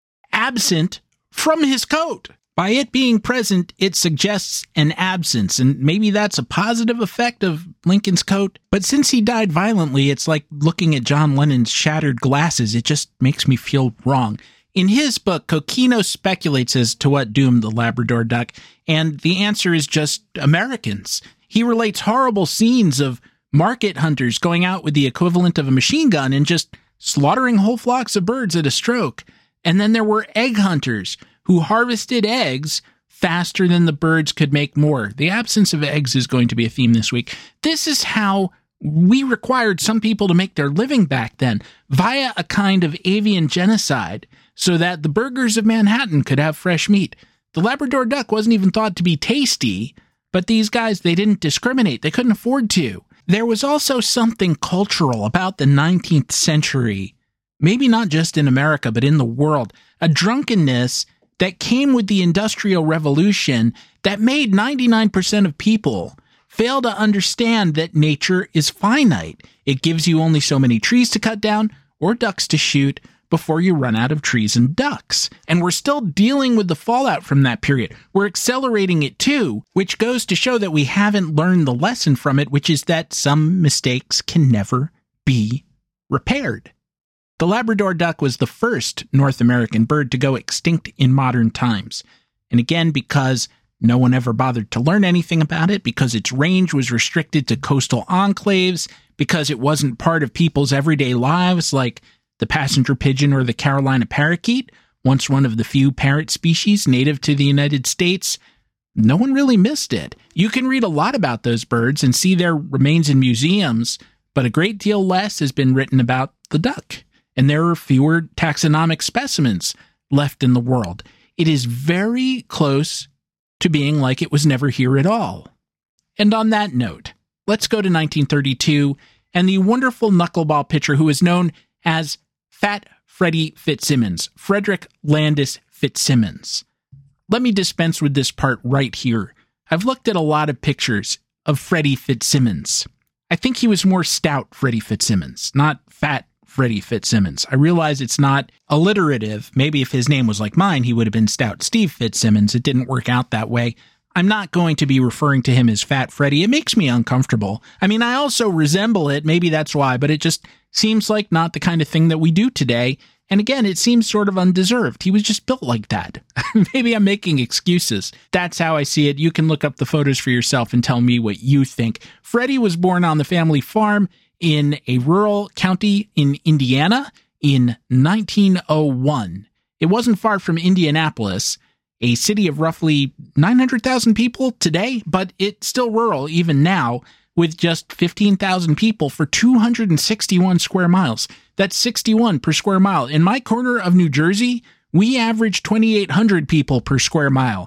absent from his coat. By it being present, it suggests an absence, and maybe that's a positive effect of Lincoln's coat. But since he died violently, it's like looking at John Lennon's shattered glasses. It just makes me feel wrong. In his book, Kokino speculates as to what doomed the Labrador duck, and the answer is just Americans. He relates horrible scenes of market hunters going out with the equivalent of a machine gun and just slaughtering whole flocks of birds at a stroke. And then there were egg hunters who harvested eggs faster than the birds could make more. The absence of eggs is going to be a theme this week. This is how we required some people to make their living back then, via a kind of avian genocide, so that the burgers of Manhattan could have fresh meat. The Labrador duck wasn't even thought to be tasty, but these guys, they didn't discriminate. They couldn't afford to. There was also something cultural about the nineteenth century, maybe not just in America, but in the world, a drunkenness that came with the Industrial Revolution that made ninety-nine percent of people fail to understand that nature is finite. It gives you only so many trees to cut down or ducks to shoot before you run out of trees and ducks. And we're still dealing with the fallout from that period. We're accelerating it too, which goes to show that we haven't learned the lesson from it, which is that some mistakes can never be repaired. The Labrador duck was the first North American bird to go extinct in modern times. And again, because no one ever bothered to learn anything about it, because its range was restricted to coastal enclaves, because it wasn't part of people's everyday lives like the passenger pigeon or the Carolina parakeet, once one of the few parrot species native to the United States, no one really missed it. You can read a lot about those birds and see their remains in museums, but a great deal less has been written about the duck. And there are fewer taxonomic specimens left in the world. It is very close to being like it was never here at all. And on that note, let's go to nineteen thirty-two and the wonderful knuckleball pitcher who is known as Fat Freddie Fitzsimmons, Frederick Landis Fitzsimmons. Let me dispense with this part right here. I've looked at a lot of pictures of Freddie Fitzsimmons. I think he was more stout Freddie Fitzsimmons, not fat Freddie Fitzsimmons. I realize it's not alliterative. Maybe if his name was like mine, he would have been Stout Steve Fitzsimmons. It didn't work out that way. I'm not going to be referring to him as Fat Freddie. It makes me uncomfortable. I mean, I also resemble it. Maybe that's why, but it just seems like not the kind of thing that we do today. And again, it seems sort of undeserved. He was just built like that. Maybe I'm making excuses. That's how I see it. You can look up the photos for yourself and tell me what you think. Freddie was born on the family farm in a rural county in Indiana in nineteen oh one. It wasn't far from Indianapolis, a city of roughly nine hundred thousand people today, but it's still rural even now, with just fifteen thousand people for two hundred sixty-one square miles. That's sixty-one per square mile. In my corner of New Jersey, we average twenty-eight hundred people per square mile.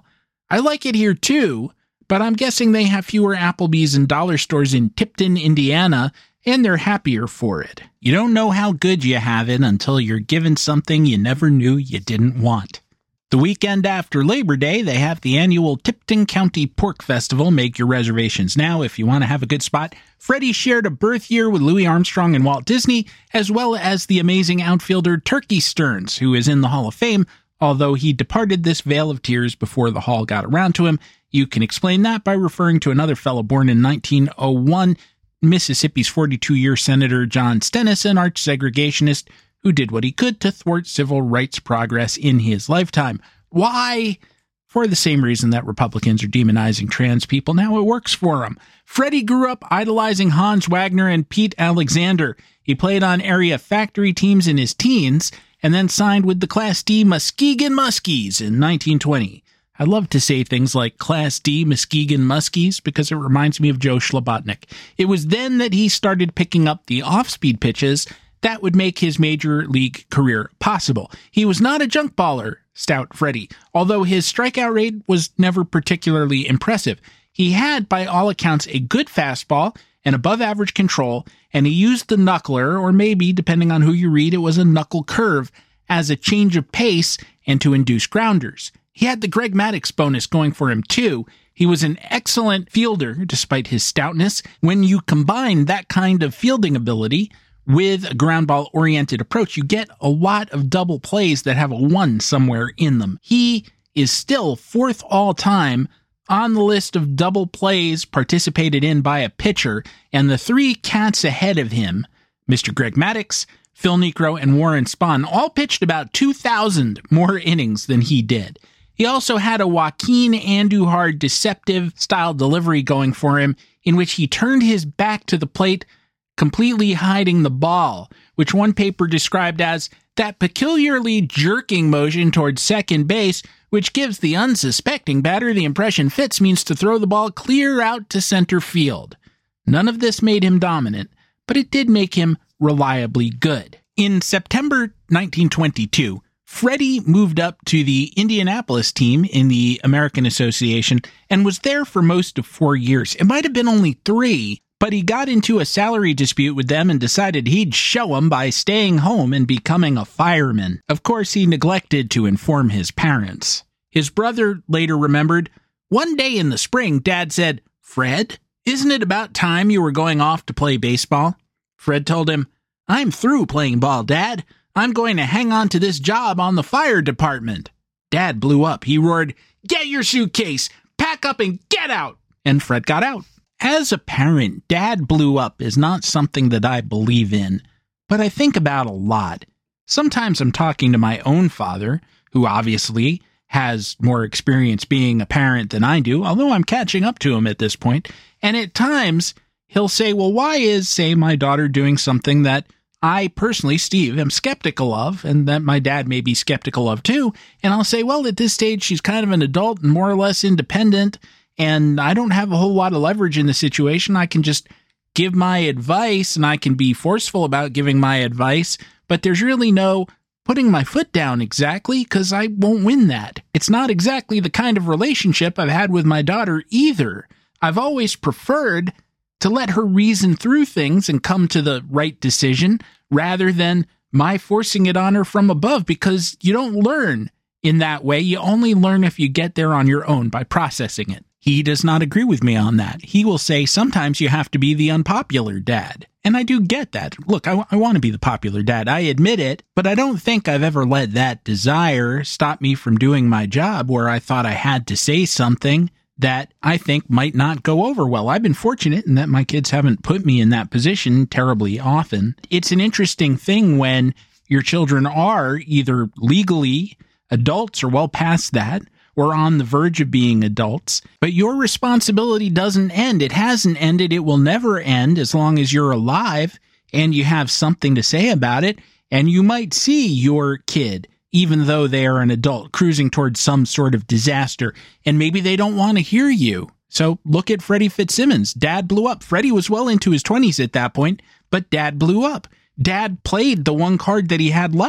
I like it here too, but I'm guessing they have fewer Applebee's and dollar stores in Tipton, Indiana, and they're happier for it. You don't know how good you have it until you're given something you never knew you didn't want. The weekend after Labor Day, they have the annual Tipton County Pork Festival. Make your reservations now if you want to have a good spot. Freddie shared a birth year with Louis Armstrong and Walt Disney, as well as the amazing outfielder Turkey Stearns, who is in the Hall of Fame, although he departed this vale of tears before the Hall got around to him. You can explain that by referring to another fellow born in nineteen oh one, Mississippi's forty-two-year Senator John Stennis, an arch-segregationist who did what he could to thwart civil rights progress in his lifetime. Why? For the same reason that Republicans are demonizing trans people. Now it works for them. Freddie grew up idolizing Hans Wagner and Pete Alexander. He played on area factory teams in his teens and then signed with the Class D Muskegon Muskies in nineteen twenty. I love to say things like Class D Muskegon Muskies because it reminds me of Joe Slobotnik. It was then that he started picking up the off-speed pitches that would make his major league career possible. He was not a junk baller, stout Freddie, although his strikeout rate was never particularly impressive. He had, by all accounts, a good fastball and above-average control, and he used the knuckler, or maybe, depending on who you read, it was a knuckle curve, as a change of pace and to induce grounders. He had the Greg Maddux bonus going for him, too. He was an excellent fielder, despite his stoutness. When you combine that kind of fielding ability with a ground ball oriented approach, you get a lot of double plays that have a one somewhere in them. He is still fourth all time on the list of double plays participated in by a pitcher, and the three cats ahead of him, Mister Greg Maddux, Phil Niekro, and Warren Spahn, all pitched about two thousand more innings than he did. He also had a Joaquin Andujar deceptive style delivery going for him, in which he turned his back to the plate, completely hiding the ball, which one paper described as that peculiarly jerking motion towards second base, which gives the unsuspecting batter the impression Fitz means to throw the ball clear out to center field. None of this made him dominant, but it did make him reliably good. In September nineteen twenty-two, Freddie moved up to the Indianapolis team in the American Association and was there for most of four years. It might have been only three, but he got into a salary dispute with them and decided he'd show them by staying home and becoming a fireman. Of course, he neglected to inform his parents. His brother later remembered, one day in the spring, Dad said, "Fred, isn't it about time you were going off to play baseball?" Fred told him, "I'm through playing ball, Dad. I'm going to hang on to this job on the fire department." Dad blew up. He roared, "Get your suitcase, pack up and get out!" And Fred got out. As a parent, Dad blew up is not something that I believe in, but I think about a lot. Sometimes I'm talking to my own father, who obviously has more experience being a parent than I do, although I'm catching up to him at this point, and at times he'll say, well, why is, say, my daughter doing something that I personally, Steve, am skeptical of, and that my dad may be skeptical of too, and I'll say, well, at this stage, she's kind of an adult and more or less independent, and I don't have a whole lot of leverage in the situation. I can just give my advice, and I can be forceful about giving my advice, but there's really no putting my foot down exactly, because I won't win that. It's not exactly the kind of relationship I've had with my daughter either. I've always preferred to let her reason through things and come to the right decision, rather than my forcing it on her from above, because you don't learn in that way. You only learn if you get there on your own by processing it. He does not agree with me on that. He will say sometimes you have to be the unpopular dad. And I do get that. Look, I, w- I want to be the popular dad. I admit it, but I don't think I've ever let that desire stop me from doing my job where I thought I had to say something that I think might not go over well. I've been fortunate in that my kids haven't put me in that position terribly often. It's an interesting thing when your children are either legally adults or well past that, or on the verge of being adults, but your responsibility doesn't end. It hasn't ended. It will never end as long as you're alive and you have something to say about it. And you might see your kid, even though they are an adult, cruising towards some sort of disaster, and maybe they don't want to hear you. So look at Freddie Fitzsimmons. Dad blew up. Freddie was well into his twenties at that point, but Dad blew up. Dad played the one card that he had left.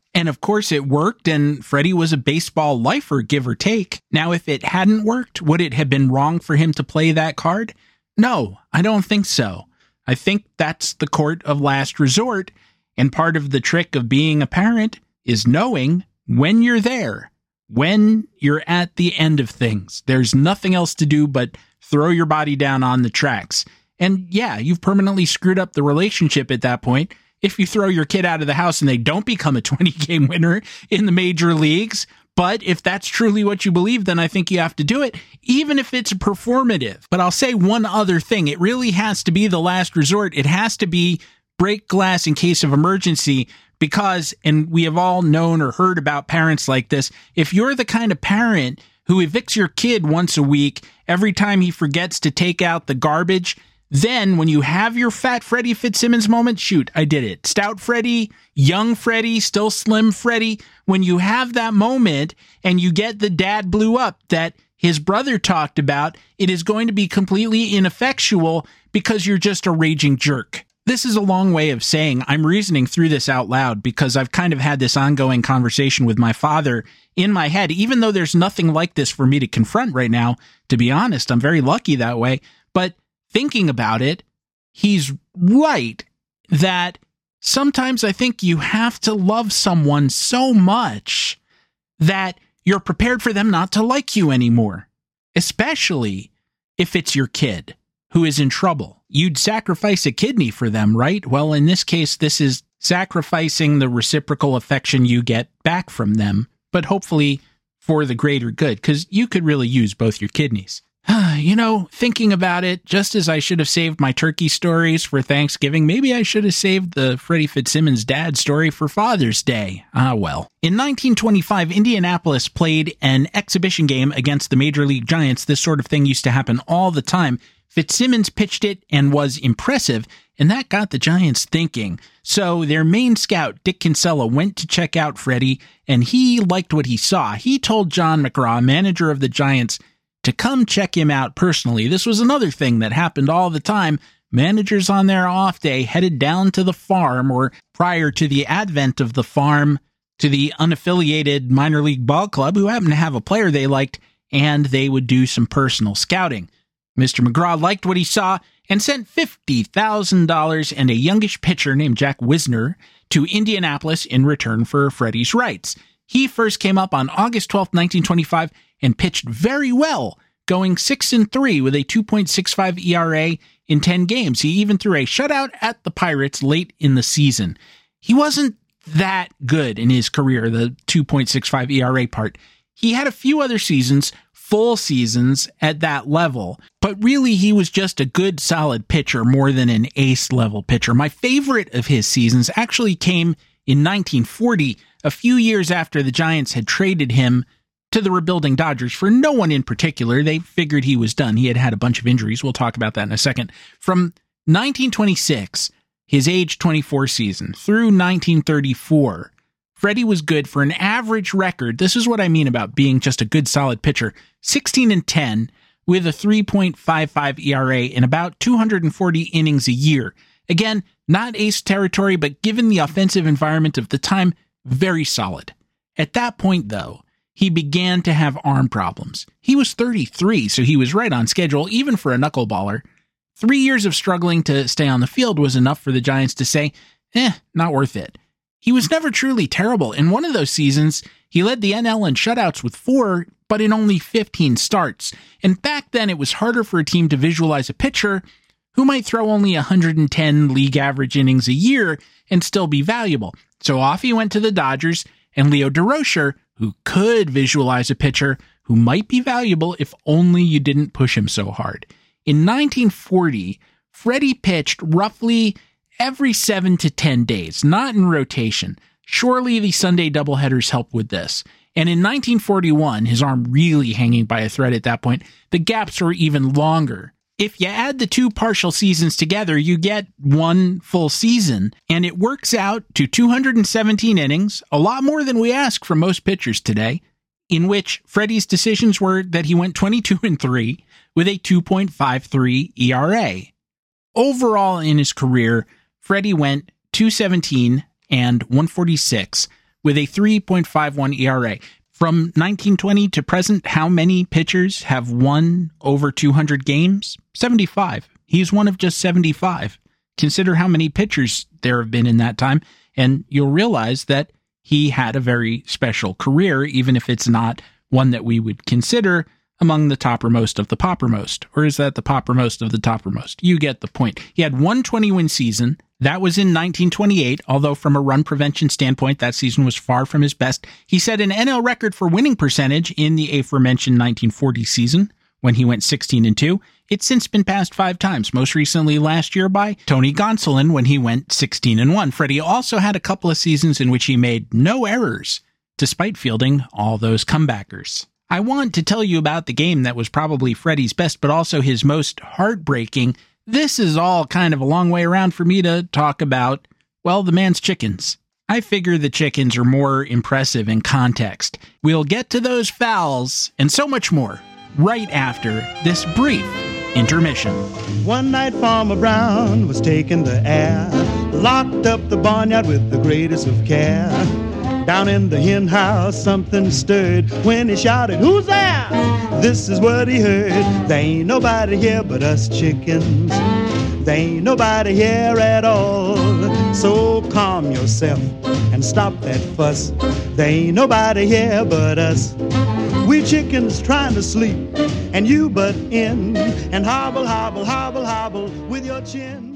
And of course it worked, and Freddie was a baseball lifer, give or take. Now, if it hadn't worked, would it have been wrong for him to play that card? No, I don't think so. I think that's the court of last resort, and part of the trick of being a parent is knowing when you're there, when you're at the end of things. There's nothing else to do but throw your body down on the tracks. And yeah, you've permanently screwed up the relationship at that point. If you throw your kid out of the house and they don't become a twenty-game winner in the major leagues. But if that's truly what you believe, then I think you have to do it, even if it's performative. But I'll say one other thing. It really has to be the last resort. It has to be break glass in case of emergency because, and we have all known or heard about parents like this, if you're the kind of parent who evicts your kid once a week every time he forgets to take out the garbage, then when you have your fat Freddie Fitzsimmons moment, shoot, I did it. Stout Freddie, young Freddie, still slim Freddie, when you have that moment and you get the dad blew up that his brother talked about, it is going to be completely ineffectual because you're just a raging jerk. This is a long way of saying I'm reasoning through this out loud because I've kind of had this ongoing conversation with my father in my head, even though there's nothing like this for me to confront right now. To be honest, I'm very lucky that way. But thinking about it, he's right that sometimes I think you have to love someone so much that you're prepared for them not to like you anymore, especially if it's your kid who is in trouble. You'd sacrifice a kidney for them, right? Well, in this case, this is sacrificing the reciprocal affection you get back from them, but hopefully for the greater good, because you could really use both your kidneys. You know, thinking about it, just as I should have saved my turkey stories for Thanksgiving, maybe I should have saved the Freddie Fitzsimmons dad story for Father's Day. Ah, well. In nineteen twenty-five, Indianapolis played an exhibition game against the Major League Giants. This sort of thing used to happen all the time. Fitzsimmons pitched it and was impressive, and that got the Giants thinking. So their main scout, Dick Kinsella, went to check out Freddie, and he liked what he saw. He told John McGraw, manager of the Giants, to come check him out personally. This was another thing that happened all the time. Managers on their off day headed down to the farm, or prior to the advent of the farm, to the unaffiliated minor league ball club who happened to have a player they liked, and they would do some personal scouting. Mister McGraw liked what he saw and sent fifty thousand dollars and a youngish pitcher named Jack Wisner to Indianapolis in return for Freddie's rights. He first came up on August twelfth, nineteen twenty-five, and pitched very well, going six and three with a two point six five E R A in ten games. He even threw a shutout at the Pirates late in the season. He wasn't that good in his career, the two point six five E R A part. He had a few other seasons, full seasons at that level, but really he was just a good, solid pitcher more than an ace-level pitcher. My favorite of his seasons actually came in nineteen forty, a few years after the Giants had traded him to the rebuilding Dodgers for no one in particular. They figured he was done. He had had a bunch of injuries. We'll talk about that in a second. From nineteen twenty-six, his age twenty-four season, through nineteen thirty-four, Freddie was good for an average record. This is what I mean about being just a good, solid pitcher. sixteen and ten with a three point five five E R A in about two hundred forty innings a year. Again, not ace territory, but given the offensive environment of the time, very solid. At that point, though, he began to have arm problems. He was thirty-three, so he was right on schedule, even for a knuckleballer. Three years of struggling to stay on the field was enough for the Giants to say, eh, not worth it. He was never truly terrible. In one of those seasons, he led the N L in shutouts with four, but in only fifteen starts. And back then, it was harder for a team to visualize a pitcher who might throw only one hundred ten league average innings a year and still be valuable. So off he went to the Dodgers, and Leo Durocher, who could visualize a pitcher who might be valuable if only you didn't push him so hard. In nineteen forty, Freddie pitched roughly every seven to ten days, not in rotation. Surely the Sunday doubleheaders helped with this. And in nineteen forty-one, his arm really hanging by a thread at that point, the gaps were even longer. If you add the two partial seasons together, you get one full season, and it works out to two hundred seventeen innings, a lot more than we ask from most pitchers today, in which Freddie's decisions were that he went twenty-two and three with a two point five three E R A. Overall in his career, Freddie went two seventeen and one forty-six with a three point five one E R A. From nineteen twenty to present, how many pitchers have won over two hundred games? seventy-five. He's one of just seventy-five. Consider how many pitchers there have been in that time, and you'll realize that he had a very special career, even if it's not one that we would consider among the toppermost of the poppermost. Or is that the poppermost of the toppermost? You get the point. He had one twenty-win season. That was in nineteen twenty-eight, although from a run prevention standpoint, that season was far from his best. He set an N L record for winning percentage in the aforementioned nineteen forty season when he went sixteen and two. It's since been passed five times, most recently last year by Tony Gonsolin when he went sixteen and one. Freddie also had a couple of seasons in which he made no errors, despite fielding all those comebackers. I want to tell you about the game that was probably Freddie's best, but also his most heartbreaking. This is all kind of a long way around for me to talk about, well, the man's chickens. I figure the chickens are more impressive in context. We'll get to those fouls and so much more right after this brief intermission. One night Farmer Brown was taking the air, locked up the barnyard with the greatest of care. Down in the hen house something stirred when he shouted, "Who's there?" This is what he heard: "There ain't nobody here but us chickens. There ain't nobody here at all. So calm yourself and stop that fuss. There ain't nobody here but us. We chickens trying to sleep and you butt in and hobble, hobble, hobble, hobble with your chin."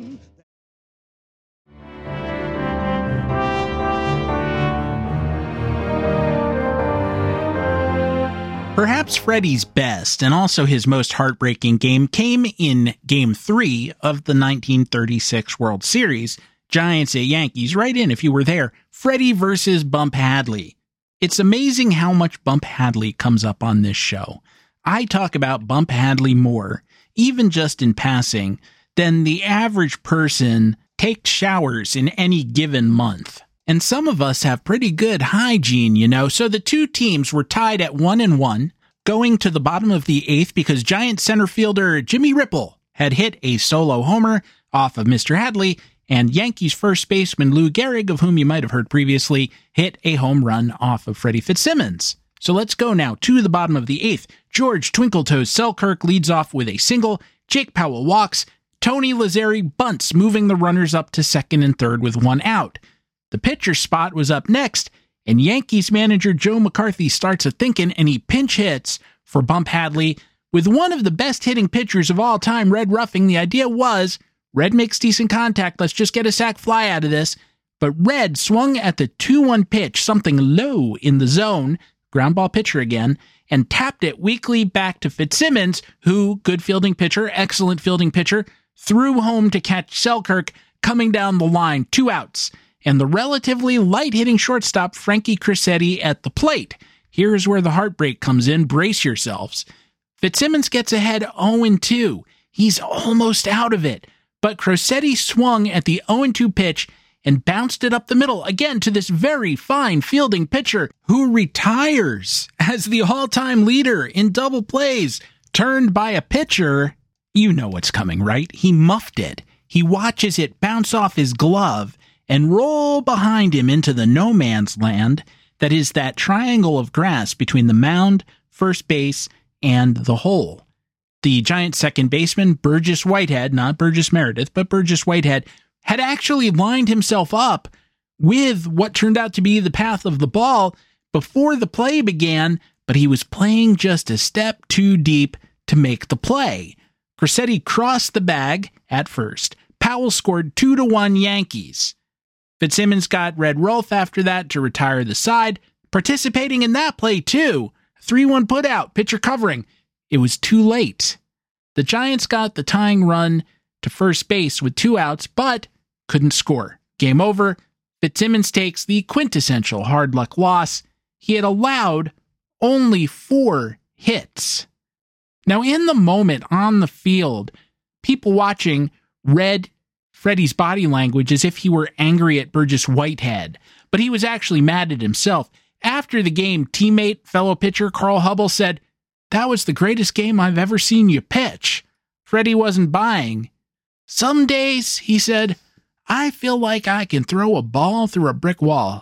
Perhaps Freddie's best and also his most heartbreaking game came in Game three of the nineteen thirty-six World Series, Giants at Yankees. Right in if you were there. Freddie versus Bump Hadley. It's amazing how much Bump Hadley comes up on this show. I talk about Bump Hadley more, even just in passing, than the average person takes showers in any given month. And some of us have pretty good hygiene, you know. So the two teams were tied at one and one, going to the bottom of the eighth because Giant center fielder Jimmy Ripple had hit a solo homer off of Mister Hadley, and Yankees first baseman Lou Gehrig, of whom you might have heard previously, hit a home run off of Freddie Fitzsimmons. So let's go now to the bottom of the eighth. George Twinkletoes Selkirk leads off with a single. Jake Powell walks. Tony Lazzeri bunts, moving the runners up to second and third with one out. The pitcher spot was up next, and Yankees manager Joe McCarthy starts a thinking, and he pinch hits for Bump Hadley with one of the best hitting pitchers of all time, Red Ruffing. The idea was, Red makes decent contact, let's just get a sac fly out of this. But Red swung at the two one pitch, something low in the zone, ground ball pitcher again, and tapped it weakly back to Fitzsimmons, who, good fielding pitcher, excellent fielding pitcher, threw home to catch Selkirk coming down the line, two outs. And the relatively light-hitting shortstop, Frankie Crosetti, at the plate. Here's where the heartbreak comes in. Brace yourselves. Fitzsimmons gets ahead oh and two. He's almost out of it. But Crosetti swung at the oh and two pitch and bounced it up the middle, again to this very fine fielding pitcher who retires as the all-time leader in double plays, turned by a pitcher. You know what's coming, right? He muffed it. He watches it bounce off his glove and roll behind him into the no man's land that is that triangle of grass between the mound, first base, and the hole. The Giant second baseman, Burgess Whitehead, not Burgess Meredith, but Burgess Whitehead, had actually lined himself up with what turned out to be the path of the ball before the play began, but he was playing just a step too deep to make the play. Crosetti crossed the bag at first. Powell scored two to one Yankees. Fitzsimmons got Red Rolfe after that to retire the side, participating in that play too. three one putout, pitcher covering. It was too late. The Giants got the tying run to first base with two outs, but couldn't score. Game over. Fitzsimmons takes the quintessential hard luck loss. He had allowed only four hits. Now, in the moment on the field, people watching read Freddie's body language as if he were angry at Burgess Whitehead, but he was actually mad at himself. After the game, teammate, fellow pitcher Carl Hubble said, "That was the greatest game I've ever seen you pitch." Freddie wasn't buying. "Some days," he said, "I feel like I can throw a ball through a brick wall.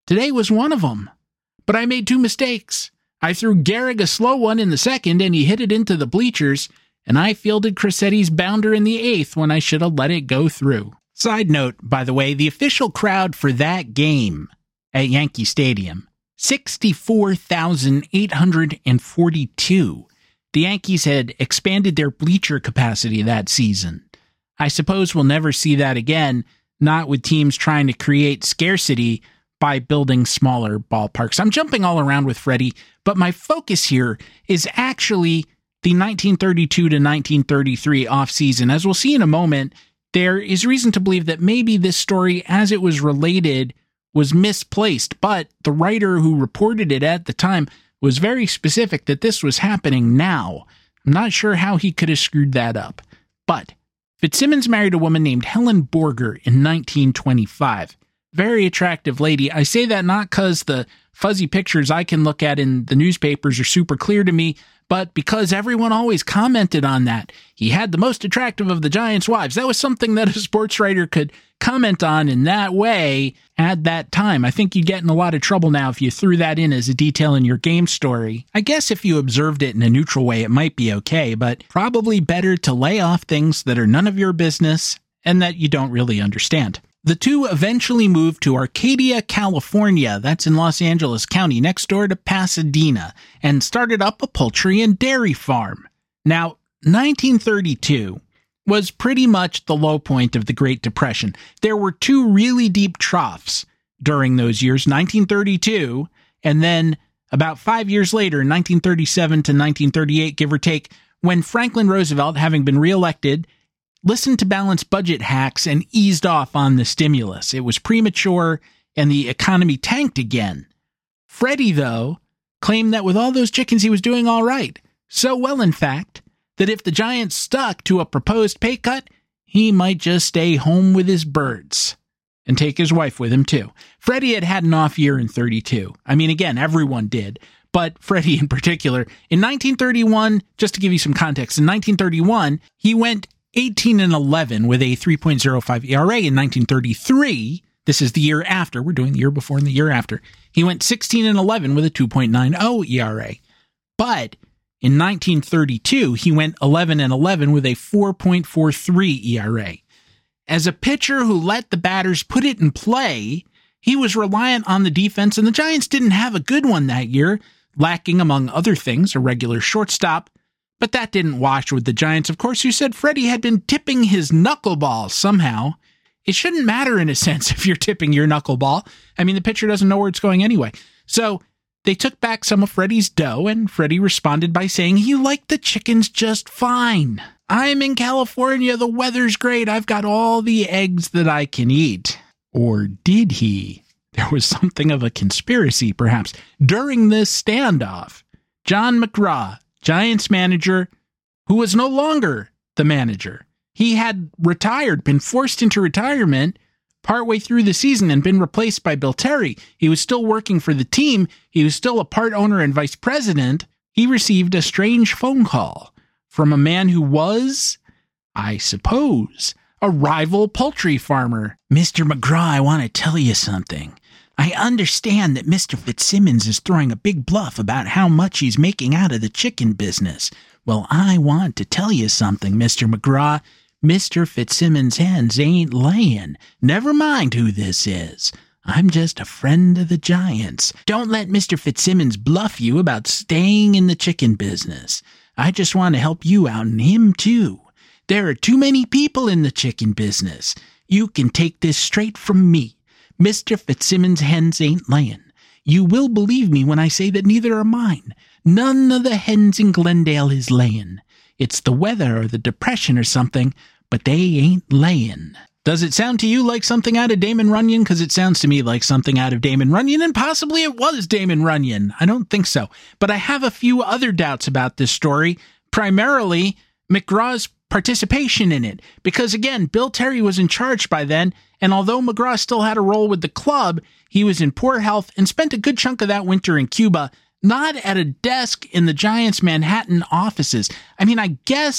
Today was one of them. But I made two mistakes. I threw Gehrig a slow one in the second, and he hit it into the bleachers, and I fielded Crissetti's bounder in the eighth when I should have let it go through. Side note, by the way, the official crowd for that game at Yankee Stadium, sixty-four thousand eight hundred forty-two. The Yankees had expanded their bleacher capacity that season. I suppose we'll never see that again, not with teams trying to create scarcity by building smaller ballparks. I'm jumping all around with Freddie, but my focus here is actually the nineteen thirty-two to nineteen thirty-three offseason. As we'll see in a moment, there is reason to believe that maybe this story, as it was related, was misplaced, but the writer who reported it at the time was very specific that this was happening now. I'm not sure how he could have screwed that up. But Fitzsimmons married a woman named Helen Borger in nineteen twenty-five. Very attractive lady. I say that not because the fuzzy pictures I can look at in the newspapers are super clear to me, but because everyone always commented on that. He had the most attractive of the Giants' wives. That was something that a sports writer could comment on in that way at that time. I think you'd get in a lot of trouble now if you threw that in as a detail in your game story. I guess if you observed it in a neutral way, it might be okay, but probably better to lay off things that are none of your business and that you don't really understand. The two eventually moved to Arcadia, California, that's in Los Angeles County, next door to Pasadena, and started up a poultry and dairy farm. Now, nineteen thirty-two was pretty much the low point of the Great Depression. There were two really deep troughs during those years, nineteen thirty-two, and then about five years later, nineteen thirty-seven to nineteen thirty-eight, give or take, when Franklin Roosevelt, having been reelected, listened to balanced budget hacks and eased off on the stimulus. It was premature, and the economy tanked again. Freddie, though, claimed that with all those chickens he was doing all right. So well, in fact, that if the Giants stuck to a proposed pay cut, he might just stay home with his birds and take his wife with him, too. Freddie had had an off year in thirty-two. I mean, again, everyone did, but Freddie in particular. In nineteen thirty-one, just to give you some context, in nineteen thirty-one, he went eighteen and eleven with a three point oh five E R A. In nineteen thirty-three, this is the year after, we're doing the year before and the year after, he went sixteen and eleven with a two point nine oh E R A. But in nineteen thirty-two, he went eleven and eleven with a four point four three E R A. As a pitcher who let the batters put it in play, he was reliant on the defense, and the Giants didn't have a good one that year, lacking, among other things, a regular shortstop. But that didn't wash with the Giants, of course, who said Freddie had been tipping his knuckleball somehow. It shouldn't matter, in a sense, if you're tipping your knuckleball. I mean, the pitcher doesn't know where it's going anyway. So they took back some of Freddie's dough, and Freddie responded by saying he liked the chickens just fine. I'm in California, the weather's great, I've got all the eggs that I can eat. Or did he? There was something of a conspiracy, perhaps. During this standoff, John McGraw, Giants manager, who was no longer the manager. He had retired, been forced into retirement partway through the season and been replaced by Bill Terry. He was still working for the team. He was still a part owner and vice president. He received a strange phone call from a man who was, I suppose, a rival poultry farmer. Mister McGraw, I want to tell you something. I understand that Mister Fitzsimmons is throwing a big bluff about how much he's making out of the chicken business. Well, I want to tell you something, Mister McGraw. Mister Fitzsimmons' hens ain't laying. Never mind who this is. I'm just a friend of the Giants. Don't let Mister Fitzsimmons bluff you about staying in the chicken business. I just want to help you out and him too. There are too many people in the chicken business. You can take this straight from me. Mister Fitzsimmons' hens ain't laying. You will believe me when I say that neither are mine. None of the hens in Glendale is laying. It's the weather or the depression or something, but they ain't laying. Does it sound to you like something out of Damon Runyon? Because it sounds to me like something out of Damon Runyon, and possibly it was Damon Runyon. I don't think so. But I have a few other doubts about this story, primarily McGraw's participation in it. Because again, Bill Terry was in charge by then, and although McGraw still had a role with the club, he was in poor health and spent a good chunk of that winter in Cuba, not at a desk in the Giants' Manhattan offices. I mean, I guess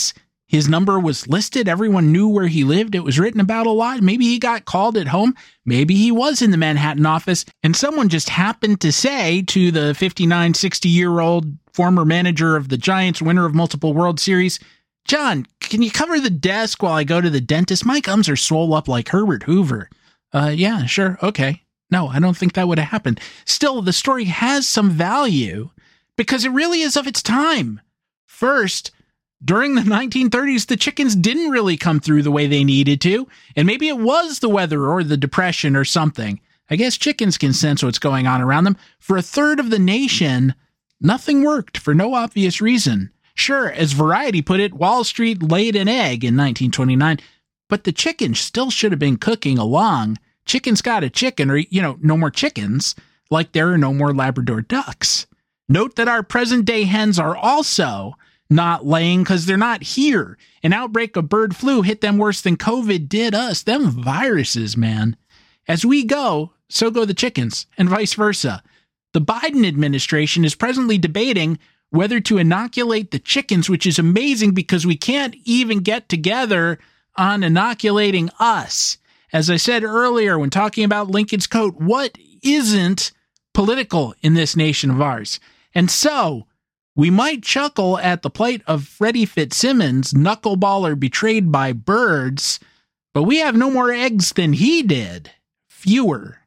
His number was listed. Everyone knew where he lived. It was written about a lot. Maybe he got called at home. Maybe he was in the Manhattan office, and someone just happened to say to the fifty-nine, sixty-year-old former manager of the Giants, winner of multiple World Series, John, can you cover the desk while I go to the dentist? My gums are swole up like Herbert Hoover. Uh, yeah, sure. Okay. No, I don't think that would have happened. Still, the story has some value because it really is of its time. First, during the nineteen thirties, the chickens didn't really come through the way they needed to, and maybe it was the weather or the depression or something. I guess chickens can sense what's going on around them. For a third of the nation, nothing worked for no obvious reason. Sure, as Variety put it, Wall Street laid an egg in nineteen twenty-nine, but the chickens still should have been cooking along. Chickens got a chicken, or, you know, no more chickens, like there are no more Labrador ducks. Note that our present-day hens are also not laying because they're not here. An outbreak of bird flu hit them worse than COVID did us. Them viruses, man. As we go, so go the chickens, and vice versa. The Biden administration is presently debating whether to inoculate the chickens, which is amazing because we can't even get together on inoculating us. As I said earlier when talking about Lincoln's coat, what isn't political in this nation of ours? And so, we might chuckle at the plight of Freddie Fitzsimmons, knuckleballer betrayed by birds, but we have no more eggs than he did. Fewer.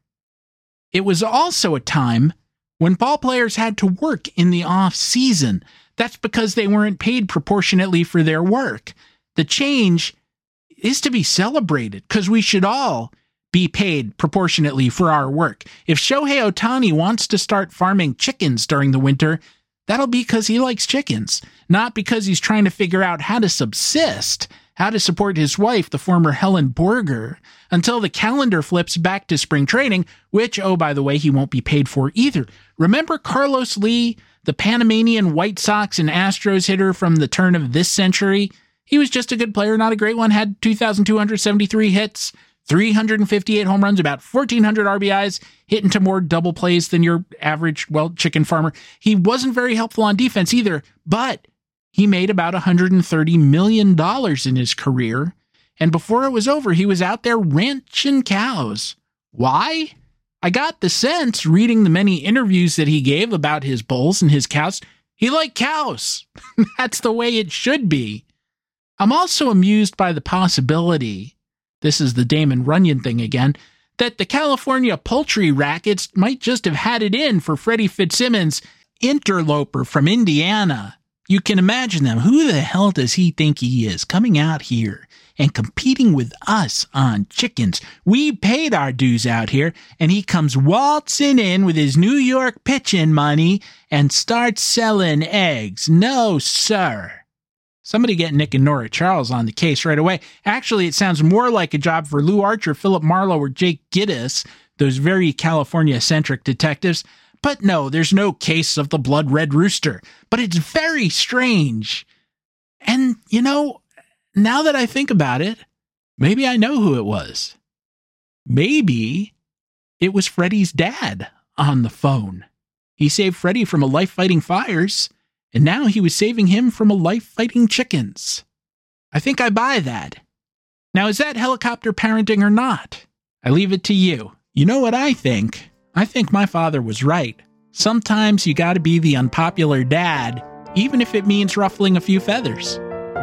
It was also a time when ball players had to work in the off-season. That's because they weren't paid proportionately for their work. The change is to be celebrated because we should all be paid proportionately for our work. If Shohei Ohtani wants to start farming chickens during the winter, that'll be because he likes chickens, not because he's trying to figure out how to subsist, how to support his wife, the former Helen Borger, until the calendar flips back to spring training, which, oh, by the way, he won't be paid for either. Remember Carlos Lee, the Panamanian White Sox and Astros hitter from the turn of this century? He was just a good player, not a great one, had two thousand two hundred seventy-three hits, three hundred fifty-eight home runs, about fourteen hundred R B Is, hit into more double plays than your average, well, chicken farmer. He wasn't very helpful on defense either, but he made about one hundred thirty million dollars in his career, and before it was over, he was out there ranching cows. Why? I got the sense, reading the many interviews that he gave about his bulls and his cows, he liked cows. That's the way it should be. I'm also amused by the possibility, this is the Damon Runyon thing again, that the California poultry rackets might just have had it in for Freddie Fitzsimmons, interloper from Indiana. You can imagine them. Who the hell does he think he is, coming out here and competing with us on chickens? We paid our dues out here, and he comes waltzing in with his New York pitching money and starts selling eggs. No, sir. Somebody get Nick and Nora Charles on the case right away. Actually, it sounds more like a job for Lou Archer, Philip Marlowe, or Jake Gittes, those very California-centric detectives. But no, there's no case of the blood red rooster. But it's very strange. And, you know, now that I think about it, maybe I know who it was. Maybe it was Freddie's dad on the phone. He saved Freddie from a life fighting fires, and now he was saving him from a life fighting chickens. I think I buy that. Now, is that helicopter parenting or not? I leave it to you. You know what I think? I think my father was right. Sometimes you gotta be the unpopular dad, even if it means ruffling a few feathers.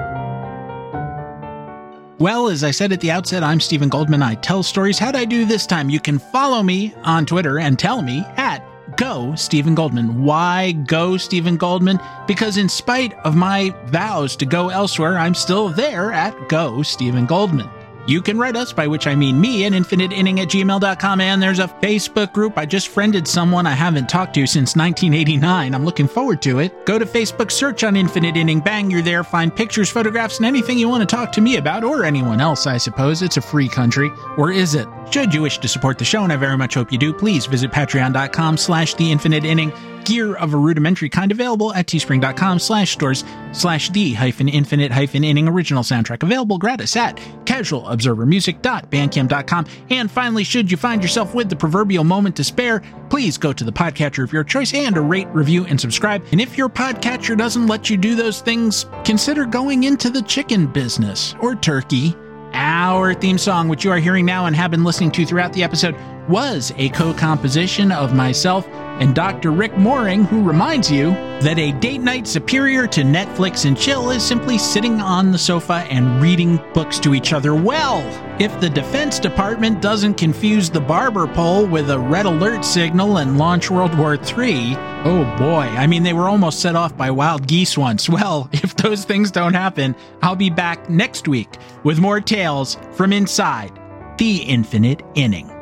Well, as I said at the outset, I'm Stephen Goldman. I tell stories. How'd I do this time? You can follow me on Twitter and tell me at Go Stephen Goldman. Why Go Stephen Goldman? Because in spite of my vows to go elsewhere, I'm still there at Go Stephen Goldman. You can write us, by which I mean me, at infinite inning at gmail dot com, and there's a Facebook group. I just friended someone I haven't talked to since nineteen eighty-nine. I'm looking forward to it. Go to Facebook, search on Infinite Inning, bang, you're there, find pictures, photographs, and anything you want to talk to me about, or anyone else, I suppose. It's a free country. Or is it? Should you wish to support the show, and I very much hope you do, please visit patreon dot com slash the infinite inning. Gear of a rudimentary kind available at teespring dot com slash stores slash the hyphen infinite hyphen inning original soundtrack available gratis at cat casual observer music dot bandcamp dot com. And finally, should you find yourself with the proverbial moment to spare, please go to the podcatcher of your choice and rate, review, and subscribe. And if your podcatcher doesn't let you do those things, consider going into the chicken business or turkey. Our theme song, which you are hearing now and have been listening to throughout the episode, was a co-composition of myself and Doctor Rick Mooring, who reminds you that a date night superior to Netflix and chill is simply sitting on the sofa and reading books to each other. Well, if the Defense Department doesn't confuse the barber pole with a red alert signal and launch World War Three, oh boy, I mean, they were almost set off by wild geese once. Well, if those things don't happen, I'll be back next week with more tales from inside the Infinite Inning.